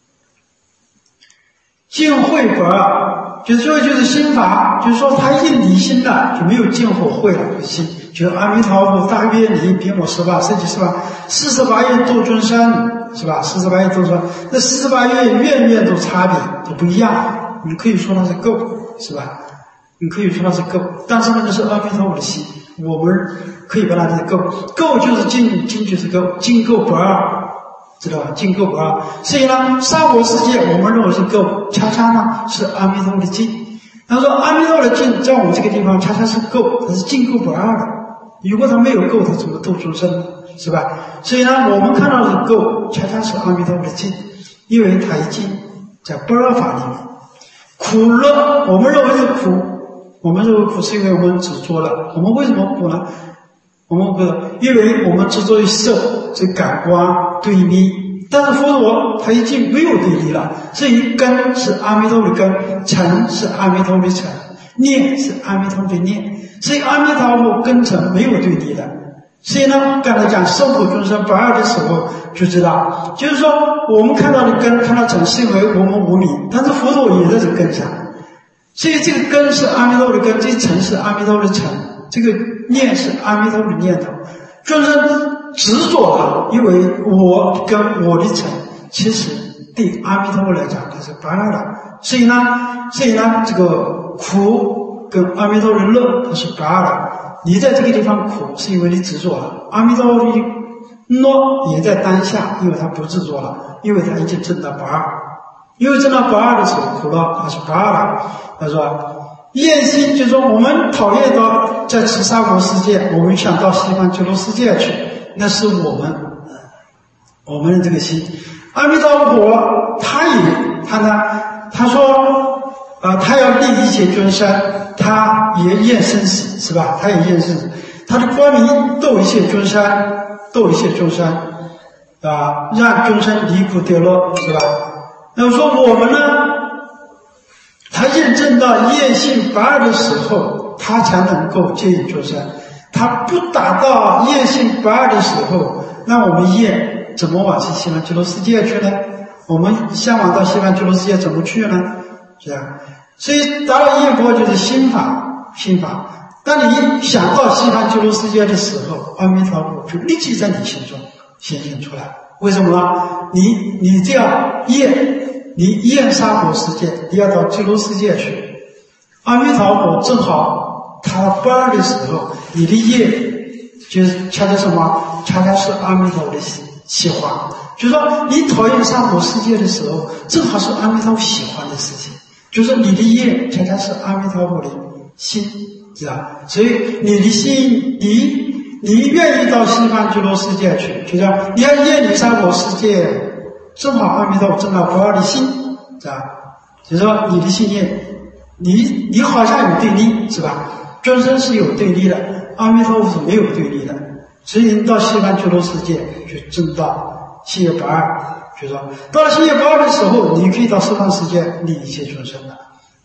净慧不二，就是说就是心法，就是说它一离心了，就没有净和慧了，就心。就阿弥陀佛大愿力遍我十八世纪是吧？四十八愿度众生是吧？四十八愿度众生，那四十八愿愿愿都差别都不一样。你可以说它是够是吧？你可以说它是够，但是那个是阿弥陀佛的心，我们可以把它是够，够就是净，净就是够，净够不二，知道吧？净够不二。所以呢，三国世界我们认为是够，恰恰呢是阿弥陀佛的净。他说阿弥陀佛的净在我们这个地方恰恰是够，它是净够不二的。如果他没有够，他怎么度众生呢？是吧？所以呢，我们看到的够，恰恰是阿弥陀佛的净，因为他已经在不二法里面。苦乐，我们认为是苦，我们认为苦是因为我们执着了。我们为什么苦呢？我们不，因为我们执着于色，这感官对立。但是佛陀他已经没有对立了，所以根是阿弥陀佛的根，尘是阿弥陀佛的尘，念是阿弥陀佛的念。所以阿弥陀佛根尘没有对立的。所以呢，刚才讲受苦众生不二的时候就知道，就是说我们看到的根看到尘是因为我们无明，但是佛陀也在这个根上。所以这个根是阿弥陀佛的根，这个尘是阿弥陀佛的尘，这个念是阿弥陀佛的念头。众生执着了，因为我跟我的尘其实对阿弥陀佛来讲它是不二的。所以呢所以呢这个苦跟阿弥陀佛的乐它是不二的。你在这个地方苦是因为你执着了，阿弥陀佛的乐也在当下，因为他不执着了，因为他已经证到不二。因为证到不二的时候，苦乐它是不二的。他说厌心，就是说我们讨厌到在此三国世界，我们想到西方极乐世界去，那是我们我们的这个心。阿弥陀佛他也他呢他说呃，他要利一切众生，他也厌生死是吧？他也厌生死，他的光明度一切众生，度一切众生啊，让众生离苦得乐是吧？那么说我们呢，他验证到业性不二的时候，他才能够接引众生。他不达到业性不二的时候，那我们业怎么往西方极乐世界去呢？我们向往到西方极乐世界怎么去呢？是吧？所以达到业果就是心法，心法。当你想到西方极乐世界的时候，阿弥陀佛就立即在你心中显现出来。为什么呢？你你这样业，你厌杀佛世界，你要到极乐世界去。阿弥陀佛正好他不二的时候，你的业就是恰恰什么？恰恰是阿弥陀佛的喜欢。就是说你讨厌杀佛世界的时候，正好是阿弥陀佛喜欢的事情。就是你的业恰恰是阿弥陀佛的心，是吧？所以你的心，你你愿意到西方极乐世界去，就说你要厌离三果世界，正好阿弥陀佛正到不二的心，是吧？就是说你的信念，你你好像有对立，是吧？众生是有对立的，阿弥陀佛是没有对立的，所以你到西方极乐世界去证到心业不二。就是说到了心业不二的时候，你可以到十方世界利一切众生了。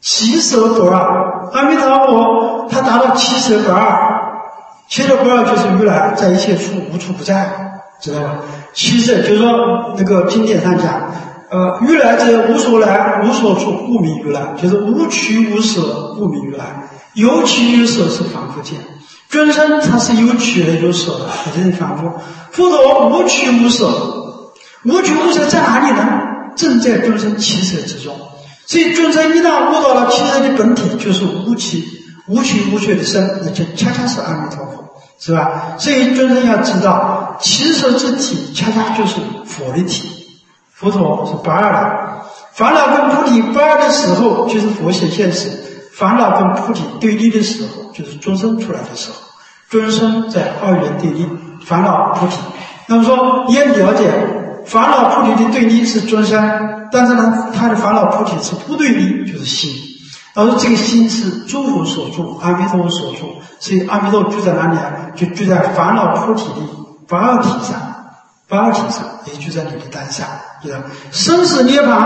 其舍不二，阿弥陀佛他达到其舍不二，其舍不二就是如来在一切处无处不在，知道吧？其舍就是说那个经典上讲，呃，如来者无所来无所处，故名如来，就是无取无舍，故名如来。有取有舍是反复见，尊生它是有取的有舍的，这是反复。佛陀无取无舍，无取无舍在哪里呢？正在尊生其舍之中。所以尊生一旦悟到了其舍的本体，就是无取无取无舍的身，那就恰恰是阿弥陀佛，是吧？所以尊生要知道，其舍之体恰恰就是佛的体。佛陀是不二的，烦恼跟菩提不二的时候，就是佛显现时；烦恼跟菩提对立的时候，就是尊生出来的时候。尊生在二元对立，烦恼菩提。那么说，你要了解烦恼菩提的对立是尊生，但是呢，他的烦恼菩提是不对立，就是心。而这个心是诸佛所住，阿弥陀佛所住，所以阿弥陀佛住在哪里啊？就住在烦恼菩提的不二体上，不二体上，也就在你的当下。生死涅槃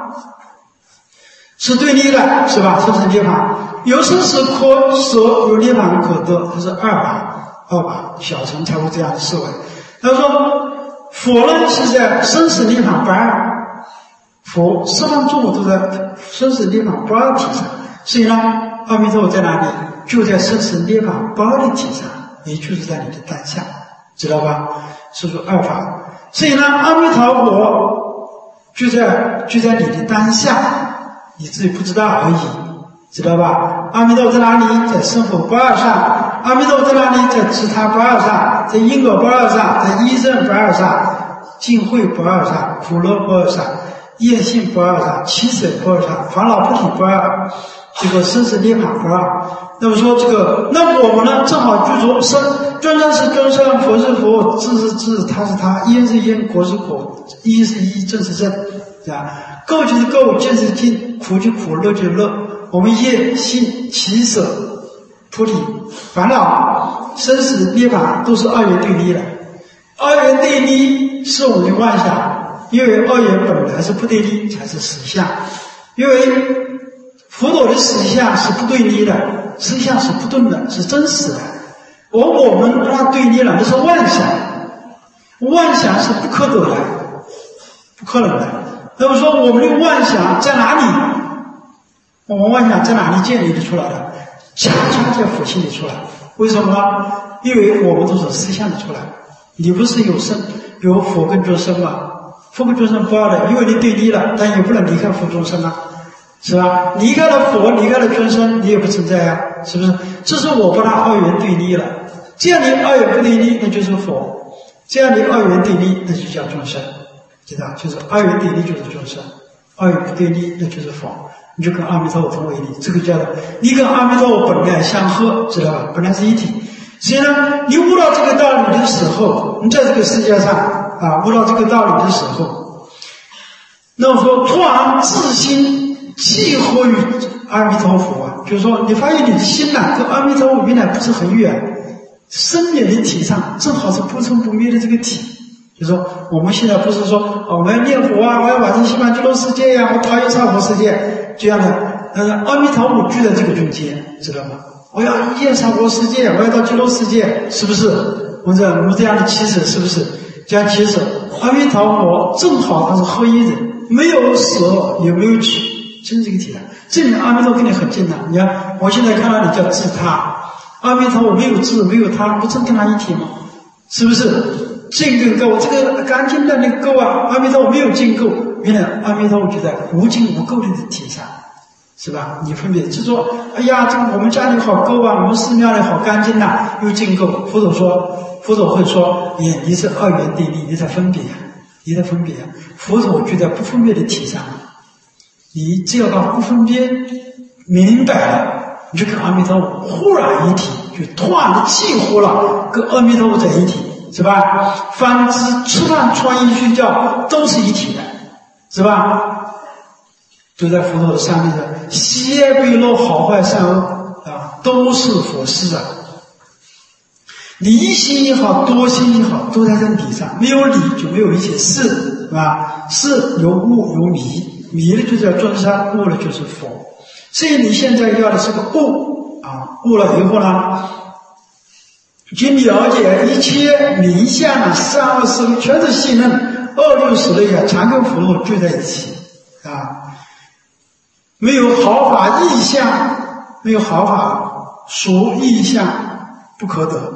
是对立的，是吧？生死涅槃有生死可舍，有涅槃可得，它是二法，二法小乘才会这样的思维。他说佛呢是在生死涅槃不二，佛十方诸佛都在生死涅槃不二体上，所以呢，阿弥陀佛在哪里？就在生死涅槃不二的体上，也就是在你的当下，知道吧？是说二法。所以呢，阿弥陀佛就在就在你的当下，你自己不知道而已，知道吧？阿弥陀佛在哪里？在生活不二上。阿弥陀佛在哪里？在自他不二上，在因果不二上，在依正不二上，净慧不二上，苦乐不二上，业性不二上，起舍不二上，烦恼菩提不二，这个生死涅槃不二。那么说这个，那我们呢，正好居住生，尊生是尊生，佛是佛，智是智，他是他，因是因，果是果，依是依，正是正，啊，垢就是垢，净是净，苦就苦，乐就乐。我们业性起舍菩提烦恼生死涅槃都是二元对立的，二元对立是我们的妄想，因为二元本来是不对立，才是实相。因为佛陀的实相是不对立的，实相是不动的，是真实的。而我们把它对立了，那是妄想，妄想是不可得的，不可能的。那么说我们的妄想在哪里？我们妄想在哪里建立的出来的？恰恰在佛性里出来。为什么呢？因为我们都是实相的出来。你不是有生有佛跟众生吗？佛跟众生不二的，因为你对立了，但也不能离开佛众生啊，是吧？离开了佛，离开了众生，你也不存在呀、啊，是不是？这是我把它二元对立了。这样的二元不对立，那就是佛；这样的二元对立，那就叫众生，知道？就是二元对立就是众生，二元不对立那就是佛。你就跟阿弥陀佛同为理，这个叫的你跟阿弥陀佛本来相合，知道吧？本来是一体。所以呢，你悟到这个道理的时候，你在这个世界上啊，悟到这个道理的时候，那么说突然自心契合于阿弥陀佛啊，就是说你发现你的心呐、啊，跟阿弥陀佛原来不是很远，生灭的体上正好是不生不灭的这个体。就是说我们现在不是说、哦、我们要念佛啊，我要往生西方极乐世界呀、啊，我讨厌娑婆世界这样的，呃，阿弥陀佛居在这个中间，知道吗？我要厌娑婆世界，我要到极乐世界，是不是？我们这我们这样的起舍，是不是？这样起舍，阿弥陀佛正好他是合一人，没有舍也没有取，就是这个体的。这里阿弥陀佛跟你很近的，你看我现在看到你叫自他，阿弥陀佛没有自没有他，不正跟他一体吗？是不是？净跟垢，这个干净的那个垢啊，阿弥陀佛没有净垢，原来阿弥陀佛就在无净无垢的体上，是吧？你分别就说，哎呀，这个我们家里好垢啊，我们寺庙里好干净呐、啊，有净垢。佛陀说，佛陀会说，你你是二元对立，你在分别，你在分别。佛陀就在不分别的体上，你只要把不分别明白了，你就跟阿弥陀佛忽然一体，就突然的契合了，跟阿弥陀佛在一体。是吧？反之吃饭穿衣睡觉都是一体的，是吧？就在佛陀的上面的喜悦悲乐好坏善恶啊，都是佛事啊。离心也好，多心也好，都在这理上。没有理就没有一切事，是吧？事有悟有迷，迷了就叫尊生，悟了就是佛。 所以你现在要的是个悟啊，悟了以后呢，去了解一切名相啊、三恶思维全是信任，二六十类啊，常跟福禄聚在一起啊，没有毫法意象，没有毫法属意象不可得，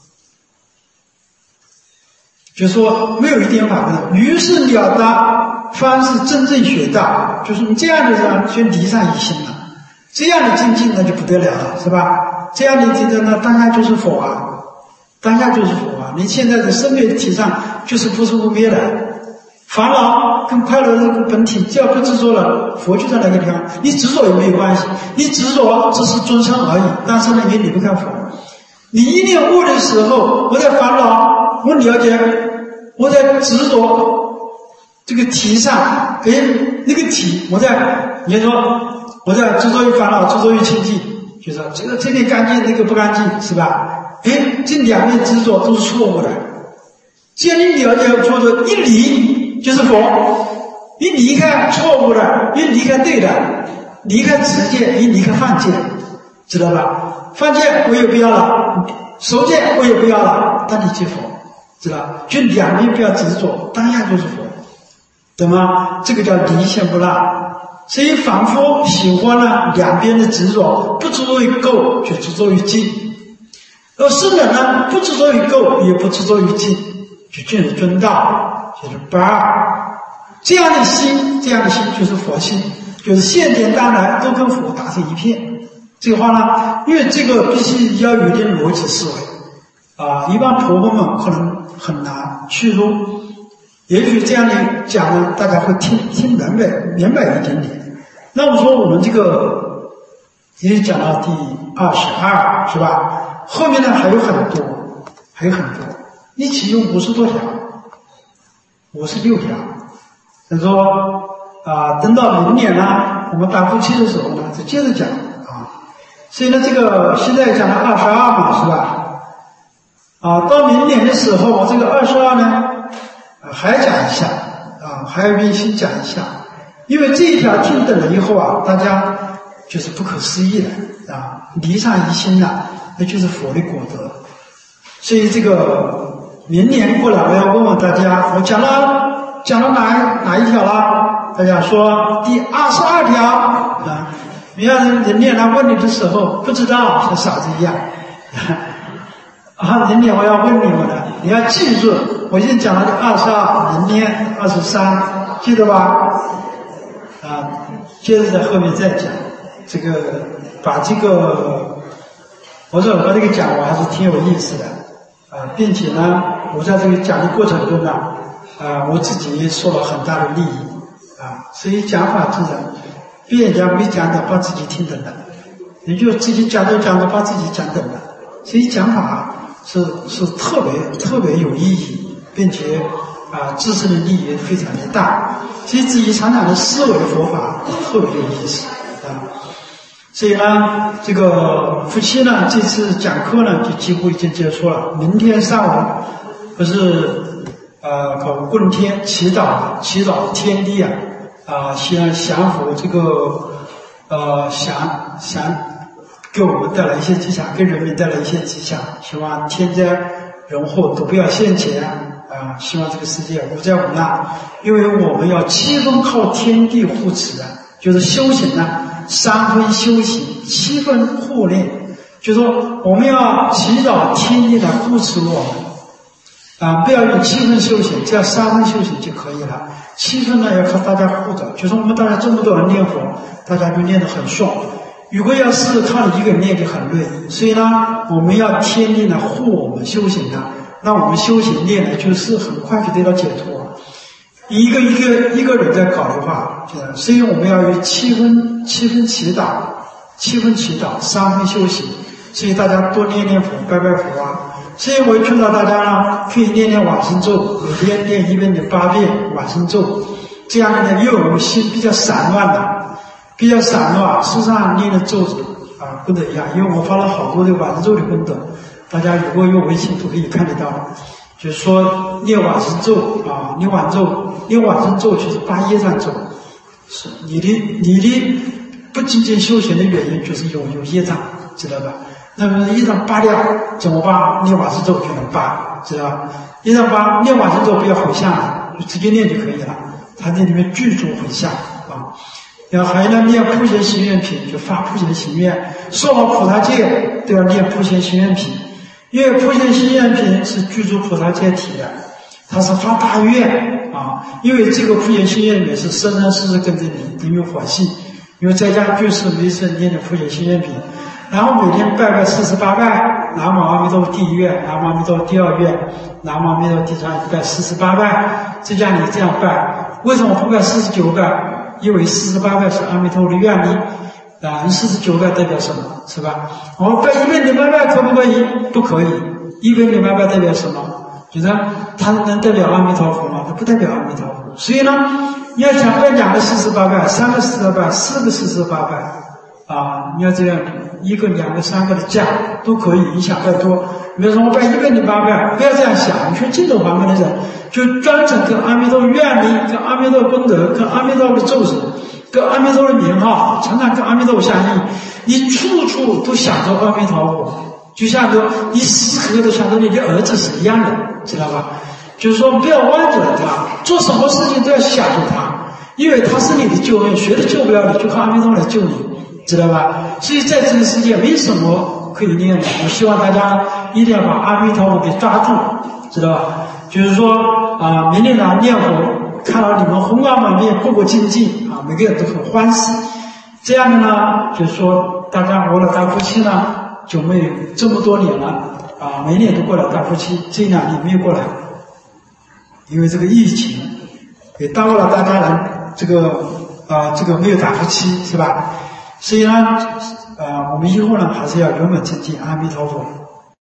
就说没有一点法不得。于是了达，方是真正学道，就是你这样的人就离上一心了，这样的精进那就不得了了，是吧？这样的精进呢，当下就是佛啊。当下就是佛啊！你现在的生命体上就是不是不灭的，烦恼跟快乐的本体，只要不执着了，佛就在那个地方。你执着也没有关系，你执着只是尊称而已，但是呢，也离不开佛。你一念悟的时候，我在烦恼，我了解，我在执着这个体上，哎，那个体，我在，你说我在执着于烦恼，执着于清净，就说这个这边干净，那个不干净，是吧？哎，这两面执着都是错误的。既然你了解错误，一离就是佛，一离开错误的，一离开对的，离开直见，一离开犯见，知道吧？犯见我也不要了，熟见我也不要了，但你即佛，知道？就两面不要执着，当下就是佛，懂吗？这个叫离现不落。所以凡夫喜欢呢两边的执着，不执着于垢，却执着于净。而圣人呢，不执着于垢，也不执着于净，就进入中道，就是不二。这样的心，这样的心就是佛心，就是现点当来都跟佛打成一片。这个话呢，因为这个必须要有点逻辑思维啊，一般婆婆们可能很难去入。也许这样的讲呢，大家会听听明白明白一点点。那么说我们这个也讲到第二十二，是吧？后面呢还有很多，还有很多，一起有五十多条，五十六条。他说啊、呃，等到明年呢，我们打夫妻的时候呢，再接着讲啊。所以呢，这个现在讲了二十二嘛，是吧？啊，到明年的时候，这个二十二呢，啊、还讲一下啊，还要必须讲一下，因为这一条听懂了以后啊，大家就是不可思议的啊，离上一心了。那就是佛的果德，所以这个明年过来，我要问问大家，我讲了讲了哪哪一条了？大家说第二十二条啊！你要人念来问你的时候，不知道像傻子一样啊！明年我要问你们了，你要记住，我已经讲了二十二，明年二十三，记得吧？啊，接着在后面再讲这个，把这个。我说我这个讲我还是挺有意思的啊，并且呢，我在这个讲的过程中呢，啊，我自己也受了很大的利益啊，所以讲法自然，别人家没讲的把自己听懂了，也就自己讲着讲着把自己讲懂了，所以讲法是是特别特别有意义，并且啊，自身的利益非常的大，所以自己常常的思维佛法特别有意思啊。所以呢，这个夫妻呢，这次讲课呢，就几乎已经结束了。明天上午不是呃搞供天祈祷，祈祷天地啊，啊，想降服这个呃想想给我们带来一些吉祥，给人民带来一些吉祥，希望天灾人祸都不要现前啊，希望这个世界无灾无难，因为我们要七分靠天地护持啊，就是修行呢。三分修行，七分护念，就是说我们要祈祷天地来护持我们啊，不要用七分修行，只要三分修行就可以了。七分呢要靠大家护着，就是我们大家这么多人念佛，大家就念得很顺。如果要是靠你一个人念就很累，所以呢，我们要天地来护我们修行的，让我们修行念的就是很快就得到解脱。一个一个一个人在搞的话，所以我们要有七分七分祈祷，七分祈祷，三分修行。所以大家多念念佛，拜拜佛啊。所以我劝导大家呢，可以念念往生咒，每天念一百零八遍往生咒，这样呢又有心比较散乱的，比较散乱，事实上念的咒子啊不得一样。因为我发了好多的往生咒的功德，大家如果有微信都可以看得到。就是说念往生咒啊，念往咒，念往生咒就是八业障咒，是你的你的不仅仅修行的原因就是有有业障，知道吧？那么业障拔掉怎么办？念往生咒就能拔，知道吧？业障拔，念往生咒不要回向了，就直接念就可以了。它这里面具足回向啊。然后还要念普贤行愿品，就发普贤行愿，说好菩萨戒都要念普贤行愿品，因为普贤行愿品是具足菩萨戒体的，它是发大愿啊。因为这个普贤行愿里面是生生世世跟着你，你有火气。因为在家居士没事念的普贤行愿品，然后每天拜拜四十八拜，南无阿弥陀佛第一愿，南无阿弥陀佛第二愿，南无阿弥陀佛第三拜四十八拜，在家里这样拜。为什么不拜四十九拜？因为四十八拜是阿弥陀佛的愿力啊，四十九拜代表什么？是吧？我们拜一百零八拜可不可以？不可以。一百零八拜代表什么？就是它能代表阿弥陀佛吗？它不代表阿弥陀佛。所以呢，你要想拜两个四十八拜，三个四十八拜，四个四十八拜啊，你要这样一个、两个、三个的价都可以。你想拜多，比如说我拜一百零八拜，不要这样想。你说净土法门的人，就专程跟阿弥陀愿力、跟阿弥陀功德、跟阿弥陀的咒神、跟阿弥陀的名号，常常跟阿弥陀相应，你处处都想着阿弥陀佛，就像说你时刻都想着你的儿子是一样的，知道吧？就是说不要忘记了他，做什么事情都要想着他，因为他是你的救命，谁都救不了你，就靠阿弥陀来救你，知道吧？所以在这个世界没什么可以念的，我希望大家一定要把阿弥陀佛给抓住，知道吧？就是说啊，明天呢念佛，看到你们红光满面，步步精进啊，每个人都很欢喜。这样的呢，就是说大家活了大夫妻呢，就没有这么多年了啊，每年都过了大夫妻，这两年没有过来。因为这个疫情也耽误了大家人这个啊、呃、这个没有大夫妻是吧？所以呢，呃，我们以后呢还是要勇猛精进，阿弥陀佛。